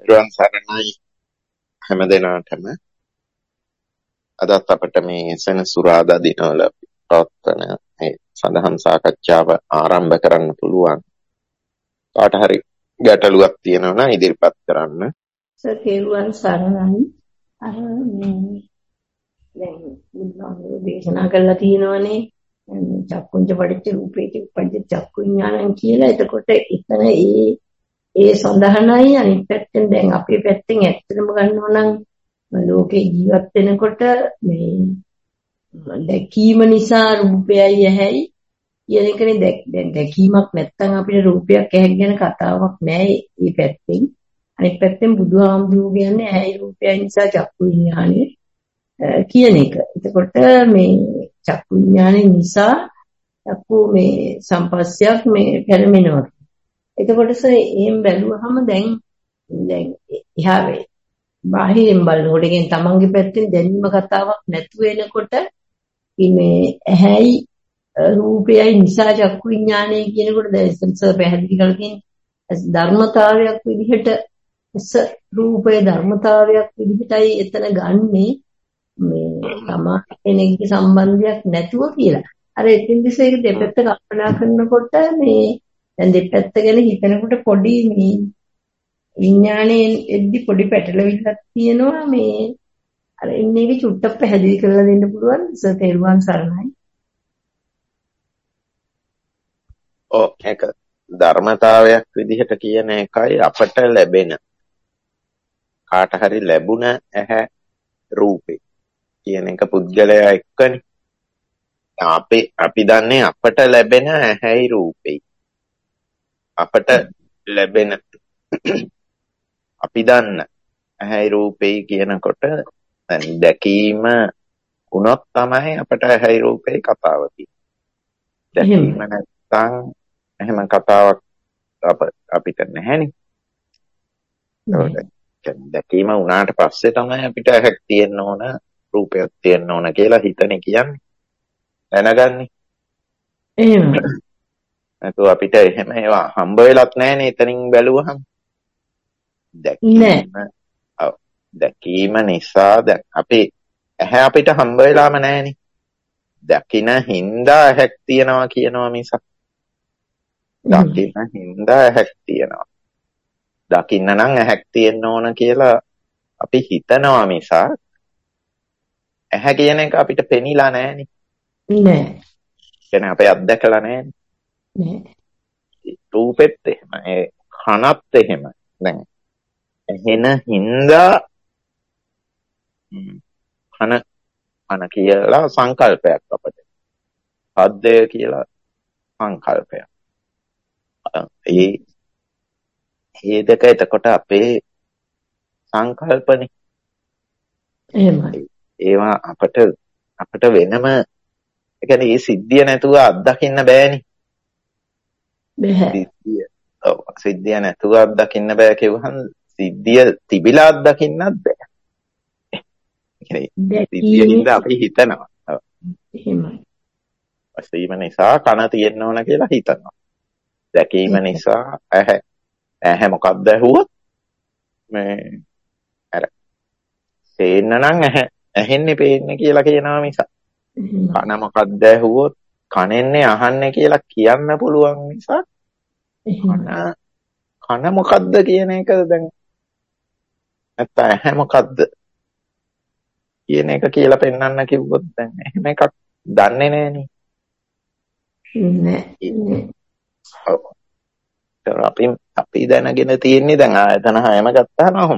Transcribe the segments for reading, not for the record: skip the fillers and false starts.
රුවන් සරණයි හැමදෙනාටම. අදත් අපට මේ සෙනසුරාදා දිනවල පවත්වන මේ සඳහන් සාකච්ඡාව ආරම්භ කරන්න පුළුවන්. කාට හරි ගැටලුවක් තියෙනවා නම් ඉදිරිපත් කරන්න. සකේරුවන් සරණයි. දැන් බුදුහාමුදුරුවෝ දේශනා කළා තියෙනවානේ චක්කුංච පටිච්ච රූපේති උපජ්ජ චක්කු විඥානං කියලා. එතකොට එතන ඒ සඳහනයි අනිත් පැත්තෙන් දැන් අපේ පැත්තෙන් ඇත්තටම ගන්නවා නම් ලෝකේ ජීවත් වෙනකොට මේ දැකීම නිසා රූපයයි ඇහැයි කියන එකනේ. දැන් දැකීමක් නැත්තම් අපිට රූපයක් ඇහැක් ගැන කතාවක් නැහැ මේ පැත්තෙන්. අනිත් පැත්තෙන් බුදුහාමුදුරුවෝ කියන්නේ ඇහැයි රූපයයි නිසා චක්කු විඥානය කියන එක. එතකොට මේ චක්කු විඥානය නිසා චක්කු මේ සම්පස්සයක් මේ පැලමෙනවා. එතකොට එහෙම බැලුවහම දැන් එහා වේ බාහිරින් බලනකොට කියන්නේ තමන්ගේ පැත්තෙන් දැනීම කතාවක් නැතුව එනකොට මේ ඇහැයි රූපයයි නිසා චක්කු විඥානය කියනකොට දැන් සර් පැහැදිලි කරලා තියෙන්නේ ධර්මතාවයක් විදිහට රූපයේ ධර්මතාවයක් විදිහටයි එතන ගන්නේ මේ තමා කෙනෙක්ගේ සම්බන්ධයක් නැතුව කියලා. අර එතින්දිස ඒක දෙපැත්ත කල්පනා කරනකොට මේ දැන් දෙපැත්ත ගැන හිතනකොට පොඩි මේ විඥානයේ එද්දි පොඩි පැටලවිල්ලක් තියෙනවා. මේ අර ඉන්නේ එක චුට්ටක් පැහැදිලි කරලා දෙන්න පුළුවන් සර්? තෙරුවන් සරණයි. ඒක ධර්මතාවයක් විදිහට කියන එකයි අපට ලැබෙන කාට හරි ලැබුණ ඇහැ රූපේ කියන එක පුද්ගලයා එක්කනේ. අපි දන්නේ අපට ලැබෙන ඇහැයි රූපේ. අපට ලැබෙන අපි දන්න ඇහැයි රූපේ කියනකොට දැන් දැකීම වුණොත් තමයි අපට ඇහැයි රූපේ කතාව තියෙන්නේ. දැකීම නැත්නම් එහෙම කතාවක් අපිට නැහැනේ. දැකීම වුණාට පස්සේ තමයි අපිට ඇහැක් තියෙන්න ඕන රූපයක් තියෙන්න ඕන කියලා හිතන්නේ කියන්නේ. දැනගන්නේ. එහෙම. නැතු අපිට එහෙම ඒවා හම්බ වෙලත් නැහැනේ එතනින් බැලුවහම. දැකීම නිසා දැන් අපේ ඇහැ අපිට හම්බ වෙලාම නැහැනේ. දකින හින්දා ඇහැක් තියනවා කියනවා මිසක්. දකින හින්දා ඇහැක් තියනවා. දකින්න නම් ඇහැක් තියෙන්න ඕන කියලා අපි හිතනවා මිසක් ඇහැ කියන එක අපිට පෙනිලා නැහැනේ. නෑ. කියන්නේ අපේ අත්දැකලා නැහැනේ. නෑ. රූපෙත් එහෙම, ඒ කනත් එහෙම. දැන් ඇහෙන හින්දා කන කියලා සංකල්පයක් අපිට. හද්දය කියලා සංකල්පයක්. ඒ දෙක එතකොට අපේ සංකල්පනේ. එහෙමයි. ඒවා අපට වෙනම ඒ කියන්නේ මේ සිද්ධිය නැතුව අත්දකින්න බෑනේ. බෑ. සිද්ධිය නැතුව අත්දකින්න බෑ කියවහම සිද්ධිය තිබිලා අත්දකින්නත් බෑ. ඒ කියන්නේ සිද්ධියින්ද අපි හිතනවා. එහෙමයි. ඇසීම නිසා කන තියෙන්න ඕන කියලා හිතනවා. දැකීම නිසා ඇහැ මොකක්ද ඇහුවොත් මේ අර පේන්න නම් ඇහෙන්නේ පේන්නේ කියලා කියනවා මිසක් කන මොකක්ද ඇහුවොත් කනෙන්නේ අහන්නේ කියලා කියන්න පුළුවන් මිසක් කන මොකක්ද කියන එක දැන් නැත්නම් ඇහැ මොකක්ද කියන එක කියලා පෙන්වන්න කිව්වොත් දැන් එහෙම එකක් දන්නේ නැහනේ. අපි දැනගෙන තියෙන්නේ දැන් ආයතන හයම ගත්තාම අහමු.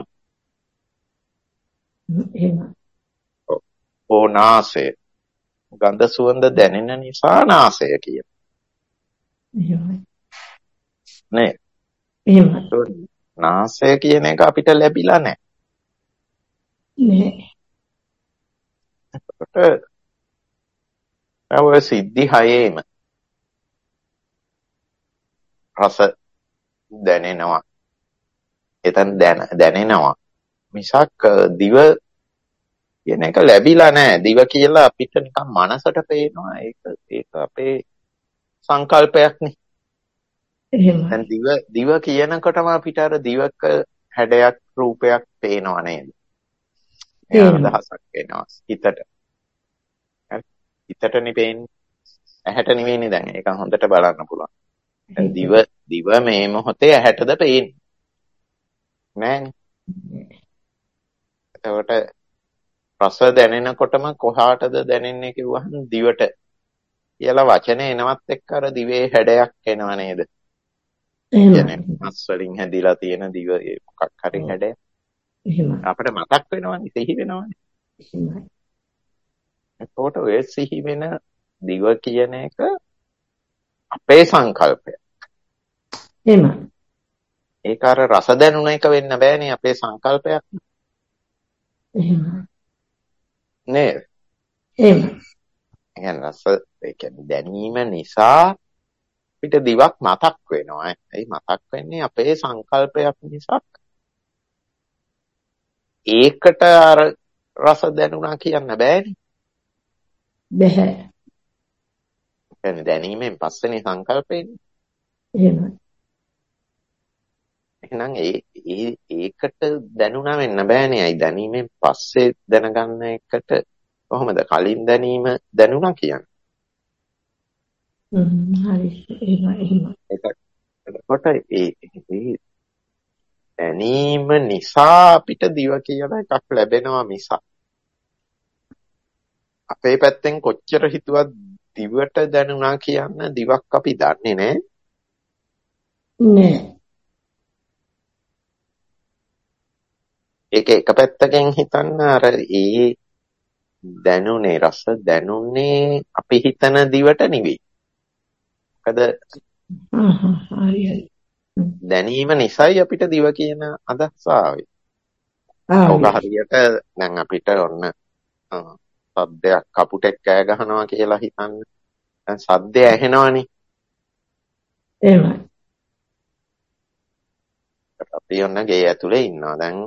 නාසය. ගන්ධ සුවඳ දැනෙන නිසා නාසය කියන. නේ. නාසය කියන එක අපිට ලැබිලා නැහැ. ඔය සිද්ධි හයේම රස දැනෙනවා. එතන දැනෙනවා. මිසක් දිව කියන එක ලැබිලා නැහැ. දිව කියලා අපිට නිකන් මනසට පේනවා. ඒක අපේ සංකල්පයක් නේ. එහෙමයි. දැන් දිව කියනකොටම අපිට අර දිවක හැඩයක් රූපයක් පේනව නේද? එයා අදහසක් එනවා හිතට. හරි. හිතටනේ පේන්නේ. ඇහැට නෙවෙයිනේ දැන්. ඒක හොඳට බලන්න පුළුවන්. දැන් දිව මේ මොහොතේ ඇහැටද පේන්නේ? නෑනේ. එතකොට රස දැනෙනකොටම කොහාටද දැනෙන්නේ කිව්වහම දිවට කියලා වචනේ එනවත් එක්ක අර දිවේ හැඩයක් එනව නේද? කියන්නේ මස් වලින් හැදිලා තියෙන දිව මොකක් හරි හැඩයක්. අපිට මතක් වෙනවනේ, සිහි වෙනවනේ. එතකොට ඔය සිහි වෙන දිව කියන එක අපේ සංකල්පය. ඒක අර රස දැනුන එක වෙන්න බෑනේ, අපේ සංකල්පයක්. නේද? රස ඒ කියන්නේ දැනීම නිසා අපිට දිවක් මතක් වෙනවා. ඒ මතක් වෙන්නේ අපේ සංකල්පයක් නිසා. ඒකට අර රස දැනුණා කියන්න බෑනේ. බෑ. දැනීමෙන් පස්සේනේ සංකල්පෙන්නේ. එහෙනම් ඒකට දැනුණා වෙන්න බෑනේ. අයි දැනීමෙන් පස්සේ දැනගන්න එකට කොහොමද කලින් දැනීම දැනුණා කියන්නේ? හරි. එහෙම. එතකොට ඒ දැනීම නිසා අපිට දිව කියලා එකක් ලැබෙනවා මිසක් අපේ පැත්තෙන් කොච්චර හිතුවත් දිවට දැනුණා කියන්න දිවක් අපි දන්නේ නෑ. ඒක එක පැත්තකින් හිතන්න අර ඒ දැනුනේ රස දැනුනේ අපි හිතන දිවට නෙවෙයි. මොකද දැනීම නිසායි අපිට දිව කියන අදහස ආවේ. ඔක හරියට දැන් අපිට ඔන්න සද්දයක් කපුටෙක් කෑ ගහනවා කියලා හිතන්න. දැන් සද්දය ඇහෙනවනේ. එහෙමයි. අපි ඔන්න ගේ ඇතුලේ ඉන්නවා. දැන්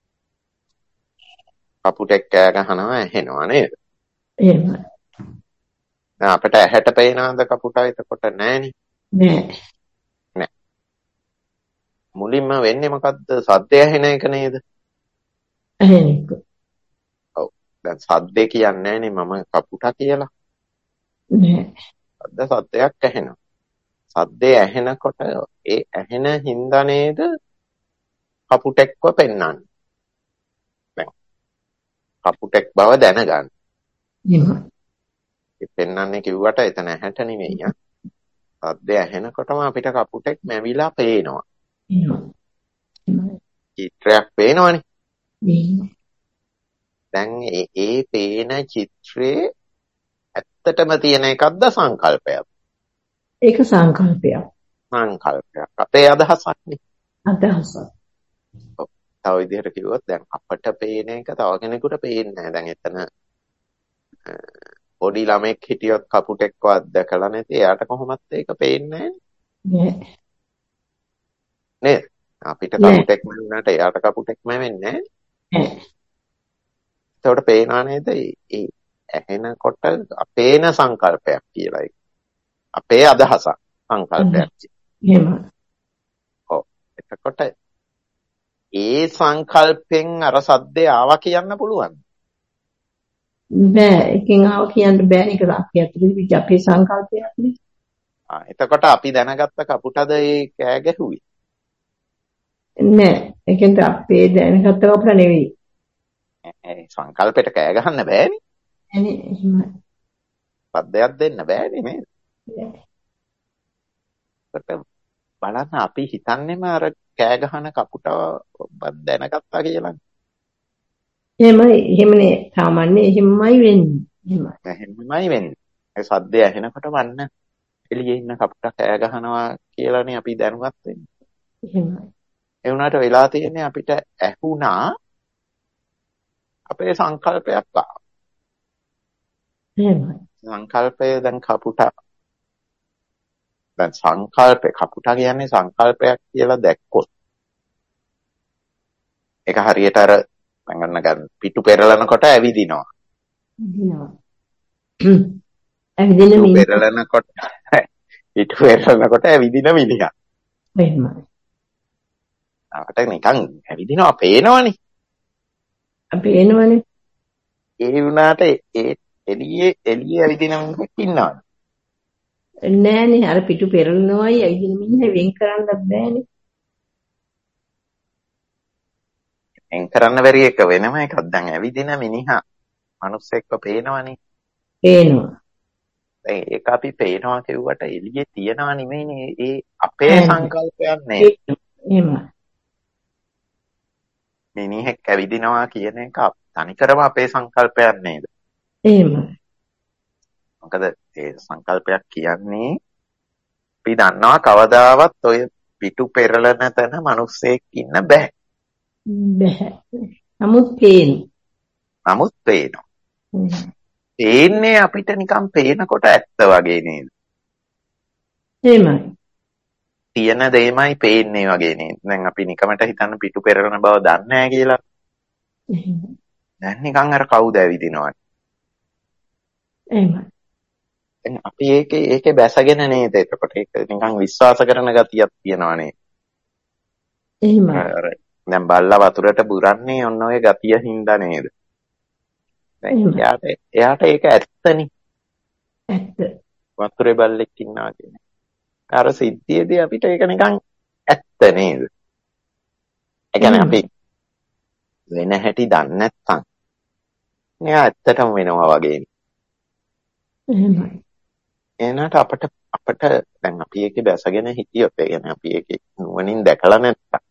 කපුටෙක් කෑ ගහනවා ඇහෙනවා නේද? එහෙමයි. දැන් අපිට ඇහැට පේනවද කපුටා? එතකොට නෑනේ. නෑ. මුලින්ම වෙන්නේ මොකද්ද? සද්දය ඇහෙන එක නේද? ඇහෙන එක. ඔව්. දැන් සද්දේ කියන්නේ නෑනේ මම කපුටා කියලා. නෑ. සද්දයක් ඇහෙනවා. සද්දේ ඇහෙනකොට ඒ ඇහෙන හින්දා නේද කපුටෙක්ව පෙන්වන්නේ. දැන් කපුටෙක් බව දැනගන්න. ඒ පෙන්වන්නේ කිව්වට එතන ඇහැට නෙමෙයි ආ. සද්දේ ඇහෙනකොටම අපිට කපුටෙක් මැවිලා පේනවා. චිත්‍රයක් පේනවනේ. දැන් ඒ පේන චිත්‍රයේ ඇත්තටම තියෙන එකක්ද සංකල්පයක්ද? ඒක සංකල්පයක්. සංකල්පයක්. අපේ අදහසක් නේ. අදහසක්. තව විදිහට කිව්වොත් දැන් අපට පේන එක තව කෙනෙකුට පේන්නේ නැහැ. දැන් එතන පොඩි ළමෙක් හිටියොත් කපුටෙක්ව අත්දකලා නැති එයාට කොහොමත් ඒක පේන්නේ නැහැ. නේද? අපිට කපුටෙක් වුණාට එයාට කපුටෙක්ම වෙන්නේ නැහැ. ඒකට පේනවා නේද? ඒ ඇහෙනකොට අපේන සංකල්පයක් කියලා ඒක. අපේ අදහසක් සංකල්පයක්. එහෙම. ඔව්. එතකොට ඒ සංකල්පෙන් අර සද්දේ ආවා කියන්න පුළුවන්. බෑ. එකෙන් ආව කියන්න බෑ. ඒක අපි ඇතුළේ අපේ සංකල්පයක් නේ. එතකොට අපි දැනගත්ත කපුටද ඒ කෑ ගැහුවේ? නෑ. ඒකෙන් අපේ දැනගත්ත කපුට නෙවෙයි. සංකල්පෙට කෑ ගහන්න බෑනේ. එනේ එහෙමයි. පද්දයක් දෙන්න බෑනේ නේද? බලන්න අපි හිතන්නේම අර කෑ ගහන කපුටව දැනගත්තා කියලා. එහෙමනේ සාමාන්‍ය එහෙමයි වෙන්නේ. එහෙමයි වෙන්නේ. ඒ සද්දය ඇහෙනකොට වන්න එළියේ ඉන්න කපුටා කෑ ගහනවා කියලානේ අපි දැනුවත් වෙන්නේ. එහෙමයි. ඒ වුණාට වෙලා තියෙන්නේ අපිට ඇහුණා අපේ සංකල්පයක් ආවා. එහෙමයි. සංකල්පය දැන් කපුටා. දැන් සංකල්පේ කපුටා කියන්නේ සංකල්පයක් කියලා දැක්කොත්. ඒක හරියට අර ගන්න පිටු පෙරලනකොට ඇවිදිනවා. ඇවිදින පිටු පෙරලනකොට ඇවිදින මිනිහා. එහෙමයි. අපට නිකන් ඇවිදිනවා පේනවනේ. අපි එනවනේ. ඒ වුණාට ඒ එළියේ ඇවිදින මිනිහෙක් ඉන්නවා. නෑනේ අර පිටු පෙරලනවායි ඇවිදින මිනිහ වෙන් කරන්නත් බෑනේ. එන් කරන්න බැරි එක වෙනම එකක්. දැන් ඇවිදින මිනිහා මිනිස්සෙක්ව පේනවනේ. පේනවා. දැන් ඒක අපි පේනවා කියුවට එළියේ තියනවා නෙමෙයිනේ. ඒ අපේ සංකල්පයක් නේ. එහෙමයි. මිනිහෙක් ඇවිදිනවා කියන එක තනිකරම අපේ සංකල්පයක් නේද? එහෙමයි. මොකද ඒ සංකල්පයක් කියන්නේ අපි දන්නවා කවදාවත් ඔය පිටු පෙරලන තැන මිනිස්සෙක් ඉන්න බෑ. බෑ. නමුත් පේනවා. නමුත් පේනවා. පේන්නේ අපිට නිකන් පේනකොට ඇත්ත වගේ නේද? එහෙමයි. තියෙන දෙයමයි පේන්නේ වගේ නේද? දැන් අපි නිකමට හිතන්න පිටු පෙරලන බව දන්නේ නැහැ කියලා. දැන් නිකන් අර කවුද ඇවිදිනවනේ. එහෙමයි. දැන් අපි ඒකේ බැසගෙන නේද? එතකොට ඒක නිකන් විශ්වාස කරන ගතියක් තියෙනවා නේද? එහෙමයි. දැන් බල්ලා වතුරට බුරන්නේ ඔන්න ඔය ගතිය හින්දා නේද? දැන් එයාට ඒක ඇත්තනේ. ඇත්ත. වතුරේ බල්ලෙක් ඉන්නවා කියන්නේ. අර සිද්ධියේදී අපිට ඒක නිකන් ඇත්ත නේද? ඒ කියන්නේ අපි වෙන හැටි දන්නේ නැත්තම් එයා ඇත්තටම වෙනවා වගේ. එහෙමයි. එනට අපට දැන් අපි ඒකේ බැසගෙන හිටියොත් ඒ කියන්නේ අපි ඒකේ නුවණින් දැකලා නැත්තම්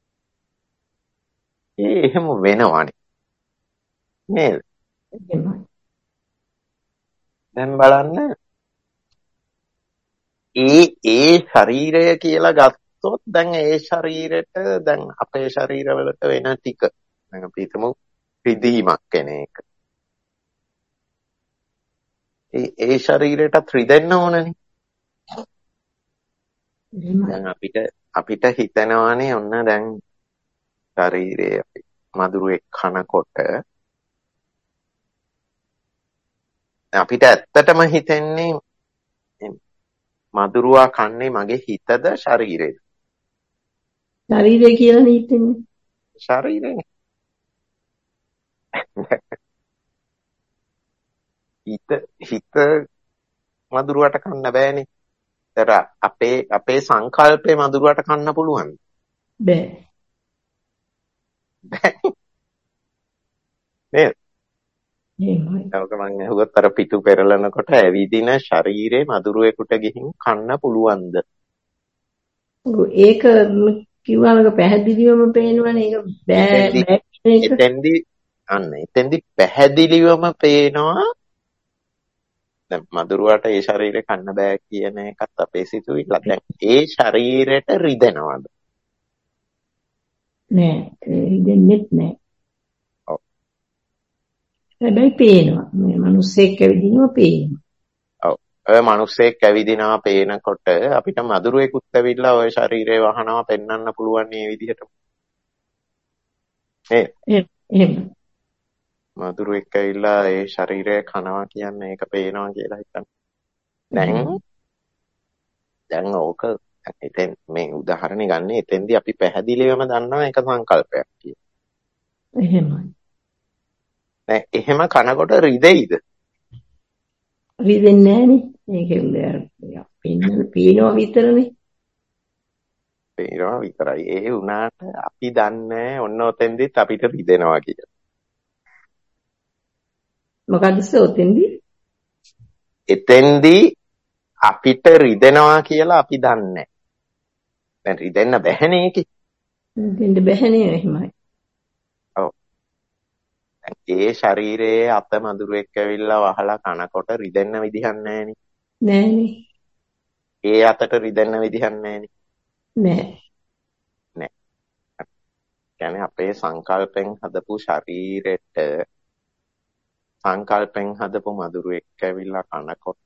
එහෙම වෙනවනේ නේද? දැන් බලන්න ඒ ශරීරය කියලා ගත්තොත් දැන් ඒ ශරීරෙට දැන් අපේ ශරීරවලට වෙන ටික දැන් අපි හිතමු රිදීමක් කෙන එක. ඒ ශරීරයටත් රිදෙන්න ඕනනේ. දැන් අපිට හිතෙනවානේ ඔන්න දැන් ශරීරයේ මදුරුවෙක් කනකොට අපිට ඇත්තටම හිතෙන්නේ මදුරුවා කන්නේ මගේ හිතද ශරීරෙද? ශරීරය කියලා හිතෙන්නේ. ශරීරෙනේ. හිත මදුරුවට කන්න බෑනේ. ඒතර අපේ සංකල්පේ මදුරුවට කන්න පුළුවන්. බෑ. නේද? එහෙමයි. ඒක මම අහුවත් අර පිටු පෙරලනකොට ඇවිදින ශරීරේ මදුරුවෙකුට ගිහින් කන්න පුළුවන්ද? ඒක කිව්වම පැහැදිලිවම පේනවනේ. ඒක බෑ. එතෙන්දි පැහැදිලිවම පේනවා. දැන් මදුරුවට ඒ ශරීරේ කන්න බෑ කියන එකත් අපේ සිතුවිල්ල. දැන් ඒ ශරීරෙට රිදෙනවද? නෑ. රිදෙන්නෙත් නෑ. ඔව්. හැබැයි පේනවා. මේ මිනිස්සෙක් ඇවිදිනවා පේනවා. ඔව්. ඔය මිනිස්සෙක් ඇවිදිනවා පේනකොට අපිට මදුරුවෙකුත් ඇවිල්ලා ওই ශරීරේ වහනවා පෙන්වන්න පුළුවන් මේ විදිහට. එහෙම. මදුරුවෙක් ඇවිල්ලා ඒ ශරීරය කනවා කියන්නේ ඒක පේනවා කියලා හිතන්න. දැන් ඕක එතෙන් මේ උදාහරණේ ගන්න එතෙන්දී අපි පැහැදිලිවම දන්නවා ඒක සංකල්පයක් කියලා. එහෙමයි. දැන් එහෙම කනකොට රිදෙයිද? රිදෙන්නේ නෑනේ. ඒක පේනවා විතරනේ. පේනවා විතරයි. ඒ වුණාට අපි දන්නේ ඔන්න ඔතෙන්දිත් අපිට රිදෙනවා කියලා. මොකද්ද ඔතෙන්දී? එතෙන්දී අපිට රිදෙනවා කියලා අපි දන්නේ. දැන් රිදෙන්න බැහැනේ ඒකේ. රිදෙන්න බැහැනේ එහෙමයි. ඔව්. දැන් ඒ ශරීරයේ අත මදුරුවෙක් ඇවිල්ලා වහලා කනකොට රිදෙන්න විදිහක් නැහැනේ. නෑනේ. ඒ අතට රිදෙන්න විදිහක් නැහැනේ. නෑ. කියන්නේ අපේ සංකල්පෙන් හදපු ශරීරෙට සංකල්පෙන් හදපු මදුරුවෙක් ඇවිල්ලා කනකොට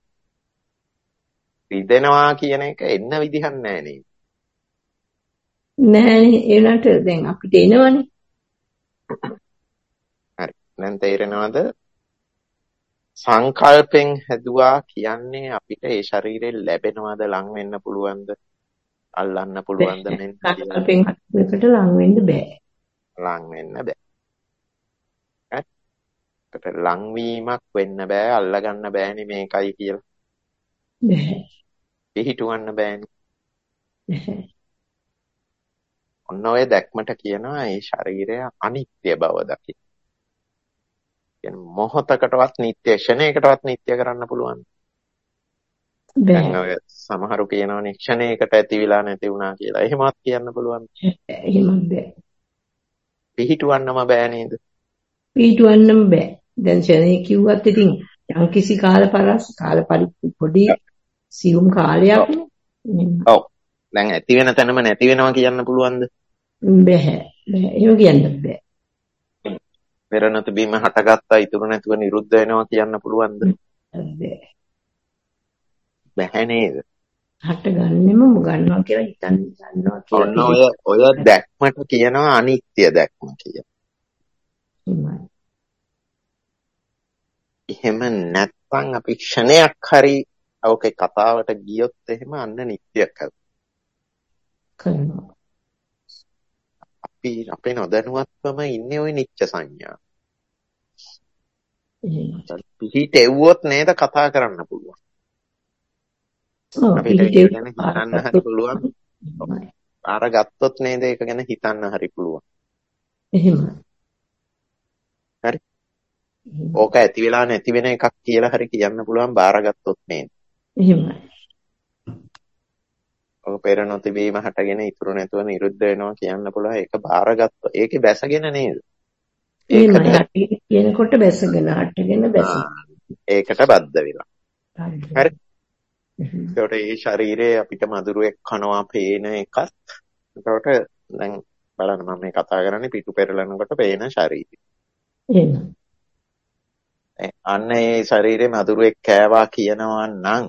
රිදෙනවා කියන එක එන්න විදිහක් නැහැ නේද? නෑනේ. ඒනට දැන් අපිට එනවනේ. හරි. දැන් තේරෙනවද? සංකල්පෙන් හැදුවා කියන්නේ අපිට ඒ ශරීරයෙන් ලැබෙනවද ලං වෙන්න පුළුවන්ද? අල්ලන්න පුළුවන්ද මෙන්න කියලා සංකල්පෙන් හටකට ලං වෙන්න බෑ. ලං වෙන්න බෑ. ඒකට ලංවීමක් වෙන්න බෑ, අල්ලගන්න බෑනේ මේකයි කියලා. බෑ. පිහිටවන්න බෑනේ. බෑ. ඔන්න ඔය දැක්මට කියනවා මේ ශරීරය අනිත්‍ය බව දකි. කියන්නේ මොහොතකටවත් නිට්ටය, ක්ෂණයකටවත් නිට්ටය කරන්න පුළුවන්. දැන් බෑ. ඔය සමහරු කියනවනේ ක්ෂණයකට ඇති වෙලා නැති වුණා කියලා. එහෙමවත් කියන්න පුළුවන්. එහෙමත් බෑ. පිහිටවන්නම බෑ නේද? පිටවන්නම බෑ. දැන් ශරණේ කිව්වත් ඉතින් යම්කිසි කාල පොඩි සියුම් කාලයක් නේ. ඔව්. දැන් ඇති වෙන තැනම නැති වෙනවා කියන්න පුළුවන්ද? බෑ. බෑ. එහෙම කියන්න බෑ. පෙර නොතිබීම හටගත්තා ඉතුරු නැතුව නිරුද්ධ වෙනවා කියන්න පුළුවන්ද? බෑ. බැහැ නේද? හට ගන්නෙම ගන්නවා කියලා ගන්නවා ඔන්න කියලා ඔය දැක්මට කියනවා අනිත්‍ය දැක්ම කියලා. එහෙම නැත්නම් අපි ක්ෂණයක් හරි ඔකේ කතාවට ගියොත් එහෙම අන්න නිට්ටයක් කරනවා. අපි අපේ නොදැනුවත්වම ඉන්නේ ওই නිච්ච සංඥා. පිහිටෙව්වොත් නේද කතා කරන්න පුළුවන්. අපිට ඒක ගැන හිතන්න හරි පුළුවන්. අර ගත්තොත් නේද ඒක ගැන හිතන්න හරි පුළුවන්. එහෙමයි. හරි. ඕක ඇති වෙලා නැති වෙන එකක් කියලා හරි කියන්න පුළුවන් බාරගත්තොත් නේද? එහෙමයි. ඔක පෙර නොතිබීම හටගෙන ඉතුරු නැතුව නිරුද්ධ වෙනවා කියන්න පුළුවන්. ඒක බාරගත්තා. ඒකේ බැසගෙන නේද? එහෙමයි. කියනකොට බැසගෙන හටගෙන බැසගෙන. ඒකට බද්ධ වෙලා. හරි. ඒකට ඒ ශරීරයේ අපිට මදුරුවෙක් කනවා පේන එකත්. ඒකට දැන් බලන්න මම මේ කතා කරන්නේ පිටු පෙරලනකොට පේන ශරීරය. එහෙමයි. අන්න ඒ ශරීරයේ මදුරුවෙක් කෑවා කියනවා නම්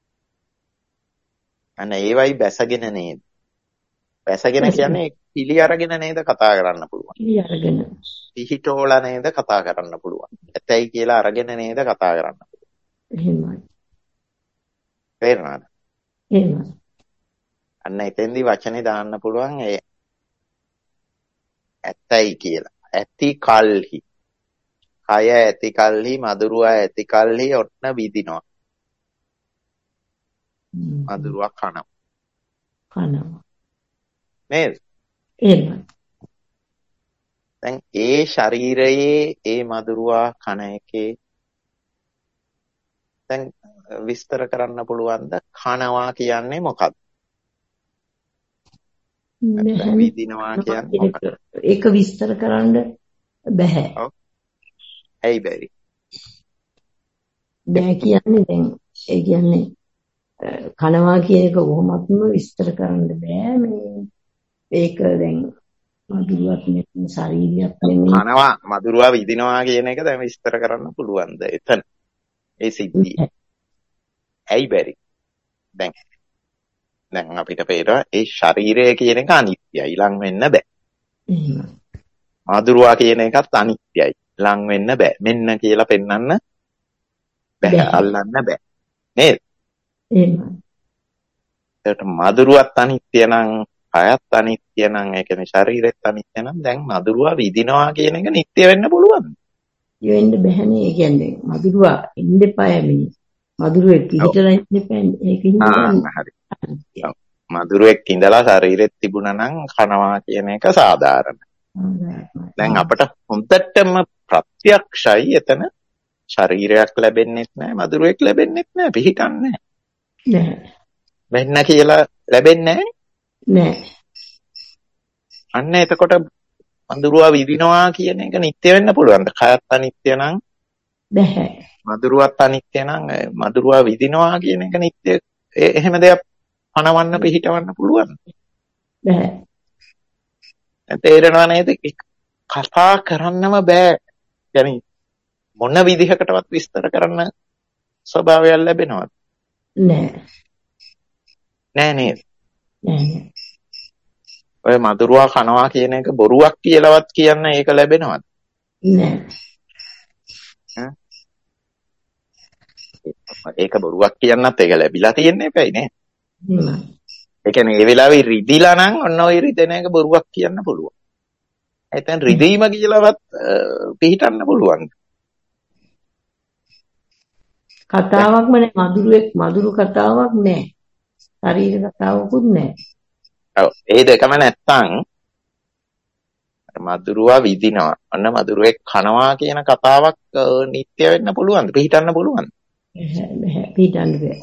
අන්න ඒවයි බැසගෙන නේද? බැසගෙන කියන්නේ පිළි අරගෙන නේද කතා කරන්න පුළුවන්. පිළි අරගෙන. පිහිටෝලා නේද කතා කරන්න පුළුවන්. ඇතයි කියලා අරගෙන නේද කතා කරන්න පුළුවන්. එහෙමයි. තේරුණාද? එහෙමයි. අන්න එතෙන්දී වචනේ දාන්න පුළුවන් ඒ ඇතයි කියලා. ඇති කල්හි. කය ඇති කල්හි මදුරුවා ඇති කල්හි ඔන්න විදිනවා. මදුරුවා කනවා. කනවා. නේද? එහෙමයි. දැන් ඒ ශරීරයේ ඒ මදුරුවා කන එකේ දැන් විස්තර කරන්න පුළුවන්ද කනවා කියන්නේ මොකක්ද? විදිනවා කියන්නේ මොකක්ද? ඒක විස්තර කරන්න බෑ. ඇයි බැරි? බෑ කියන්නේ දැන් ඒ කියන්නේ කනවා කියන එක කොහොමත්ම විස්තර කරන්න බෑ මේ ඒක දැන් මදුරුවක් නෙමෙයි ශරීරයක් නෙමෙයි කනවා මදුරුවා විදිනවා කියන එක දැන් විස්තර කරන්න පුළුවන්ද එතන ඒ සිද්ධිය ඇයි බැරි දැන් අපිට පේනවා ඒ ශරීරය කියන එක අනිත්‍යයි ලං වෙන්න බෑ මදුරුවා කියන එකත් අනිත්‍යයි ලං වෙන්න බෑ මෙන්න කියලා පෙන්වන්න බෑ අල්ලන්න බෑ නේද ඒකට මදුරුවත් අනිත්‍ය නම් කයත් අනිත්‍ය නම් ඒ කියන්නේ ශරීරෙත් අනිත්‍ය නම් දැන් මදුරුවා විදිනවා කියන එක නිට්ටය වෙන්න පුළුවන්. වෙන්න බෑනේ. ඒ කියන්නේ මදුරුවා ඉන්න එපාය මේ. මදුරුවෙක් පිළිතලා ඉන්න එපානේ. ඒකින් හරි. මදුරුවෙක් ඉඳලා ශරීරෙත් තිබුණා නම් කනවා කියන එක සාධාරණයි. දැන් අපට හොඳටම ප්‍රත්‍යක්ෂයි එතන ශරීරයක් ලැබෙන්නෙත් නැහැ මදුරුවෙක් ලැබෙන්නෙත් නැහැ පිහිටන්නේ නැහැ. මෙන්න කියලා ලැබෙන්නේ නැහැ. අන්න එතකොට මදුරුවා විදිනවා කියන එක නිට්ටය වෙන්න පුළුවන්ද? කයත් අනිත්‍ය නම් බෑ. මදුරුවත් අනිත්‍ය නම් මදුරුවා විදිනවා කියන එක නිට්ටය එහෙම දෙයක් පනවන්න පිළිහිටවන්න පුළුවන්. බෑ. තේරෙනව නේද? කතා කරන්නම බෑ. يعني මොන විදිහකටවත් විස්තර කරන්න ස්වභාවයක් ලැබෙනවද? නෑ. නෑ නේද? නෑ. ඔය මදුරුවා කනවා කියන එක බොරුවක් කියලාවත් කියන්න ඒක ලැබෙනවද? නෑ. ඒක බොරුවක් කියන්නත් ඒක ලැබිලා තියෙන්නේ එපැයි නේ. ඒ කියන්නේ ඒ වෙලාවේ රිදිලා නම් ඔන්න ඔය රිදෙන එක බොරුවක් කියන්න පුළුවන්. එතෙන් රිදීම කියලාවත් පිළිටන්න පුළුවන්. කතාවක්ම නෑ මధుරු කතාවක් නෑ. ශරීර කතාවකුත් නෑ. ඔව් ඒ දෙකම නැත්තම් මధుරුවා විදිනවා. අන්න මధుරුවෙක් කනවා කියන කතාවක් නිත්‍ය වෙන්න පුළුවන්ද? පිළිටන්න පුළුවන්ද? බෑ පිටන්න බෑ.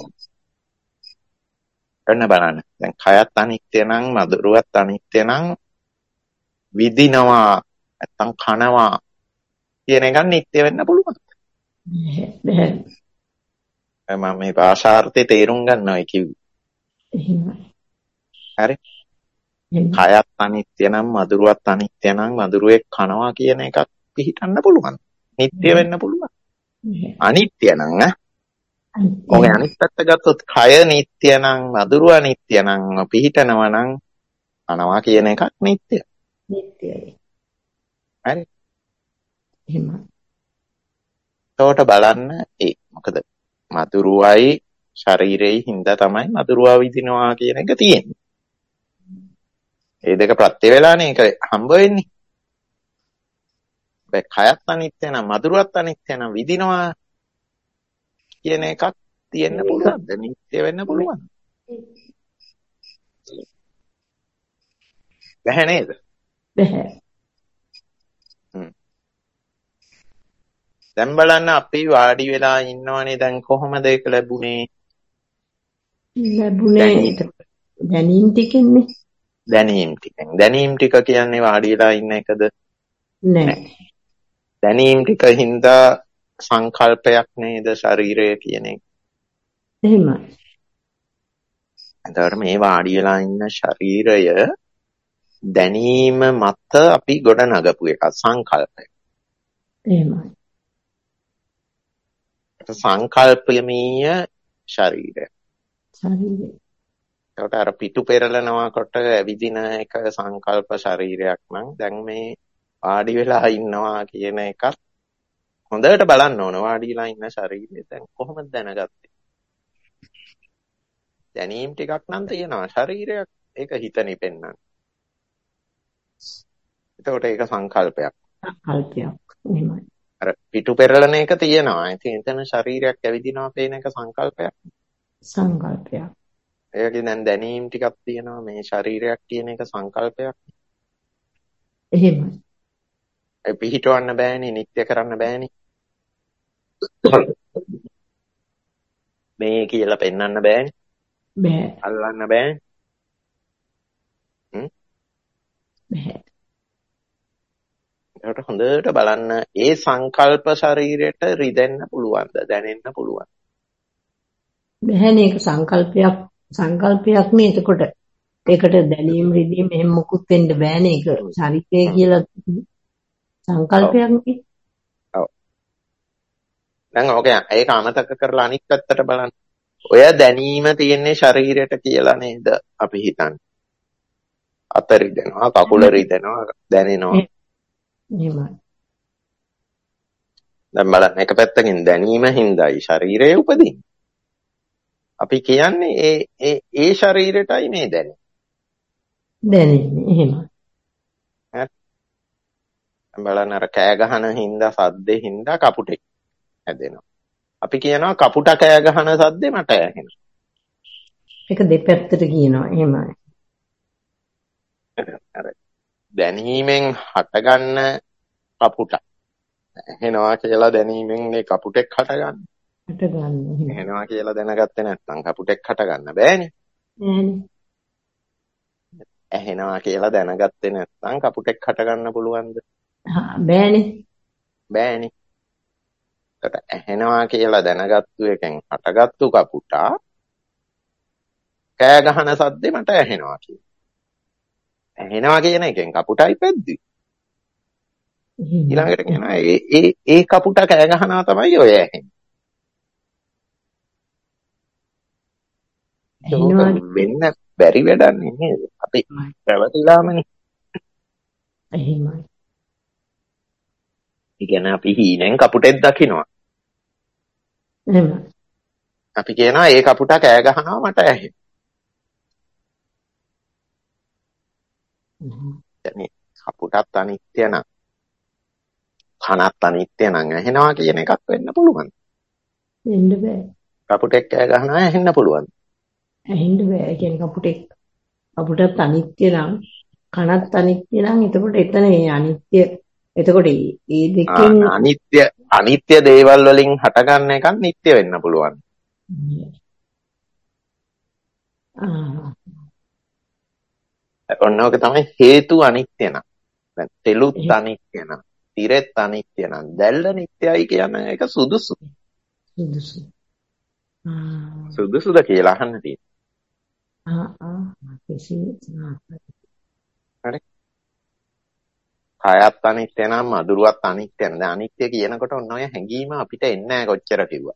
ඔන්න බලන්න. දැන් කයත් අනිත්‍ය නම් මధుරුවත් අනිත්‍ය නම් විදිනවා නැත්තම් කනවා කියන එක නිත්‍ය වෙන්න පුළුවන්. බෑ. මම මේ භාෂාර්ථය තේරුම් ගන්නවා කිව්වේ. එහෙමයි. හරි. කයත් අනිත්‍ය නම් මధుරුවත් අනිත්‍ය නම් මధుරුවෙක් කනවා කියන එකක් පිළිටන්න පුළුවන්. නිත්‍ය වෙන්න පුළුවන්. අනිත්‍ය නම් ඔගේ අනිත් පැත්ත ගත්තොත් කය නිත්‍ය නම් මధుරුව අනිත්‍ය නම් පිළිටනවා නම් කනවා කියන එකක් නිත්‍යයි. නිත්‍යයි. හරි. එහෙමයි. ඒකට බලන්න මොකද මధుරුවයි ශරීරයේ හින්දා තමයි මధుරුවා විදිනවා කියන එක තියෙන්නේ. ඒ දෙක ප්‍රත්‍ය වේලානේ ඒක හම්බ වෙන්නේ. කයත් අනිත්‍ය නම් මధుරුවත් අනිත්‍ය නම් විදිනවා කියන එකක් තියෙන්න පුළුවන්ද? නිත්‍ය වෙන්න පුළුවන්. බැහැ නේද? බැහැ. දැන් බලන්න අපි වාඩි වෙලා ඉන්නවනේ දැන් කොහොමද ඒක ලැබුණේ? දැනීම් ටිකන්නේ. දැනීම් ටිකෙන්. දැනීම් ටික කියන්නේ වාඩි වෙලා ඉන්න එකද? නෑ. දැනීම් ටික හින්දා සංකල්පයක් නේද ශරීරය කියන එක. එහෙමයි. එතකොට මේ වාඩි වෙලා ඉන්න ශරීරය දැනීම මත අපි ගොඩ නගපු එක සංකල්පය. එහෙමයි. සංකල්පමීය ශරීරය. ශරීරය. ඒකට අර පිටු පෙරලනවා කොට ඇවිදින එක සංකල්ප ශරීරයක් නම් දැන් මේ වාඩි වෙලා ඉන්නවා කියන එකත් හොඳට බලන්න ඕන. වාඩි වෙලා ඉන්න ශරීරය දැන් කොහොමද දැනගත්තේ? දැනීම් ටිකක් නම් තියෙනවා. ශරීරයක් ඒක හිතනේ පෙන්වන්නේ. එතකොට ඒක සංකල්පයක්. සංකල්පයක්. එහෙමයි. අර පිටු පෙරලන එක තියෙනවා. ඉතින් එතන ශරීරයක් ඇවිදිනවා පේන එක සංකල්පයක්. සංකල්පයක්. ඒකේ දැන් දැනීම් ටිකක් තියෙනවා. මේ ශරීරයක් කියන එක සංකල්පයක්. එහෙමයි. ඒ පිහිටවන්න බෑනේ, නිත්‍ය කරන්න බෑනේ. මේ කියලා පෙන්වන්න බෑනේ. බෑ. අල්ලන්න බෑනේ. බෑ. ඒකට හොඳට බලන්න ඒ සංකල්ප ශරීරයට රිදෙන්න පුළුවන්ද? දැනෙන්න පුළුවන්. බෑනේ ඒක සංකල්පයක් නේ එතකොට. ඒකට දැනීම් රිදීම් එහෙම මොකුත් වෙන්න බෑනේ ඒක. ශරීරය කියලා සංකල්පයක් නේ. ඔව්. දැන් ඔකේ ඒක අමතක කරලා අනිත් පැත්තට බලන්න. ඔය දැනීම තියෙන්නේ ශරීරයට කියලා නේද අපි හිතන්නේ. අත රිදෙනවා, කකුල රිදෙනවා, දැනෙනවා. එහෙමයි. දැන් බලන්න එක පැත්තකින් දැනීම හින්දායි ශරීරය උපදින්නේ. අපි කියන්නේ ඒ ශරීරයටයි මේ දැනෙන්නේ. දැනෙන්නේ එහෙමයි. බලන්න අර කෑ ගහන හින්දා සද්දේ හින්දා කපුටෙක් හැදෙනවා. අපි කියනවා කපුට කෑ ගහන සද්දේ මට ඇහෙනවා. ඒක දෙපැත්තට කියනවා එහෙමයි. අර දැනීමෙන් හටගන්න කපුට ඇහෙනවා කියලා දැනීමෙන් මේ කපුටෙක් හටගන්න. හටගන්න. ඇහෙනවා කියලා දැනගත්තේ නැත්නම් කපුටෙක් හටගන්න බෑනේ. නෑනේ. ඇහෙනවා කියලා දැනගත්තේ නැත්නම් කපුටෙක් හටගන්න පුළුවන්ද? බෑනේ. බෑනේ. ඒකට ඇහෙනවා කියලා දැනගත්තු එකෙන් හටගත්තු කපුටා කෑ ගහන සද්දේ මට ඇහෙනවා කියලා. ඇහෙනවා කියන එකෙන් කපුටයි පැද්දි. ඊළඟට කියනවා ඒ කපුටා කෑ ගහනවා තමයි ඔය ඇහෙන්නේ. වෙන්න බැරි වැඩක් නේද? අපි පැවතිලාමනේ. එහෙමයි. ඒ කියන්නේ අපි හීනෙන් කපුටෙක් දකිනවා. එහෙමයි. අපි කියනවා ඒ කපුටා කෑ ගහනවා මට ඇහෙනවා. يعني කපුටත් අනිත්‍ය නම් කනත් අනිත්‍ය නම් ඇහෙනවා කියන එකක් වෙන්න පුළුවන්. වෙන්න බෑ. කපුටෙක් කෑ ගහනවා ඇහෙන්න පුළුවන්. ඇහෙන්න බෑ. ඒ කියන්නේ කපුටත් අනිත්‍ය නම් කනත් අනිත්‍ය නම් එතකොට එතන මේ අනිත්‍ය එතකොට මේ දෙකෙන් අනිත්‍ය දේවල් වලින් හටගන්න එකක් නිට්ටය වෙන්න පුළුවන්. ඔන්නෝක තමයි හේතු අනිත්‍ය නම්. දැන් තෙලුත් අනිත්‍ය නම්, තිරෙත් අනිත්‍ය නම්, දැල්ල නිට්ටයයි කියන එක සුදුසු. සුදුසුද කියලා අහන්න තියෙනවා. හරි. කායත් අනිත්‍ය නම් මధుරවත් අනිත්‍ය නම්. දැන් අනිත්‍ය කියනකොට ඔන්න ඔය හැඟීම අපිට එන්නේ නැහැ කොච්චර කිව්වා.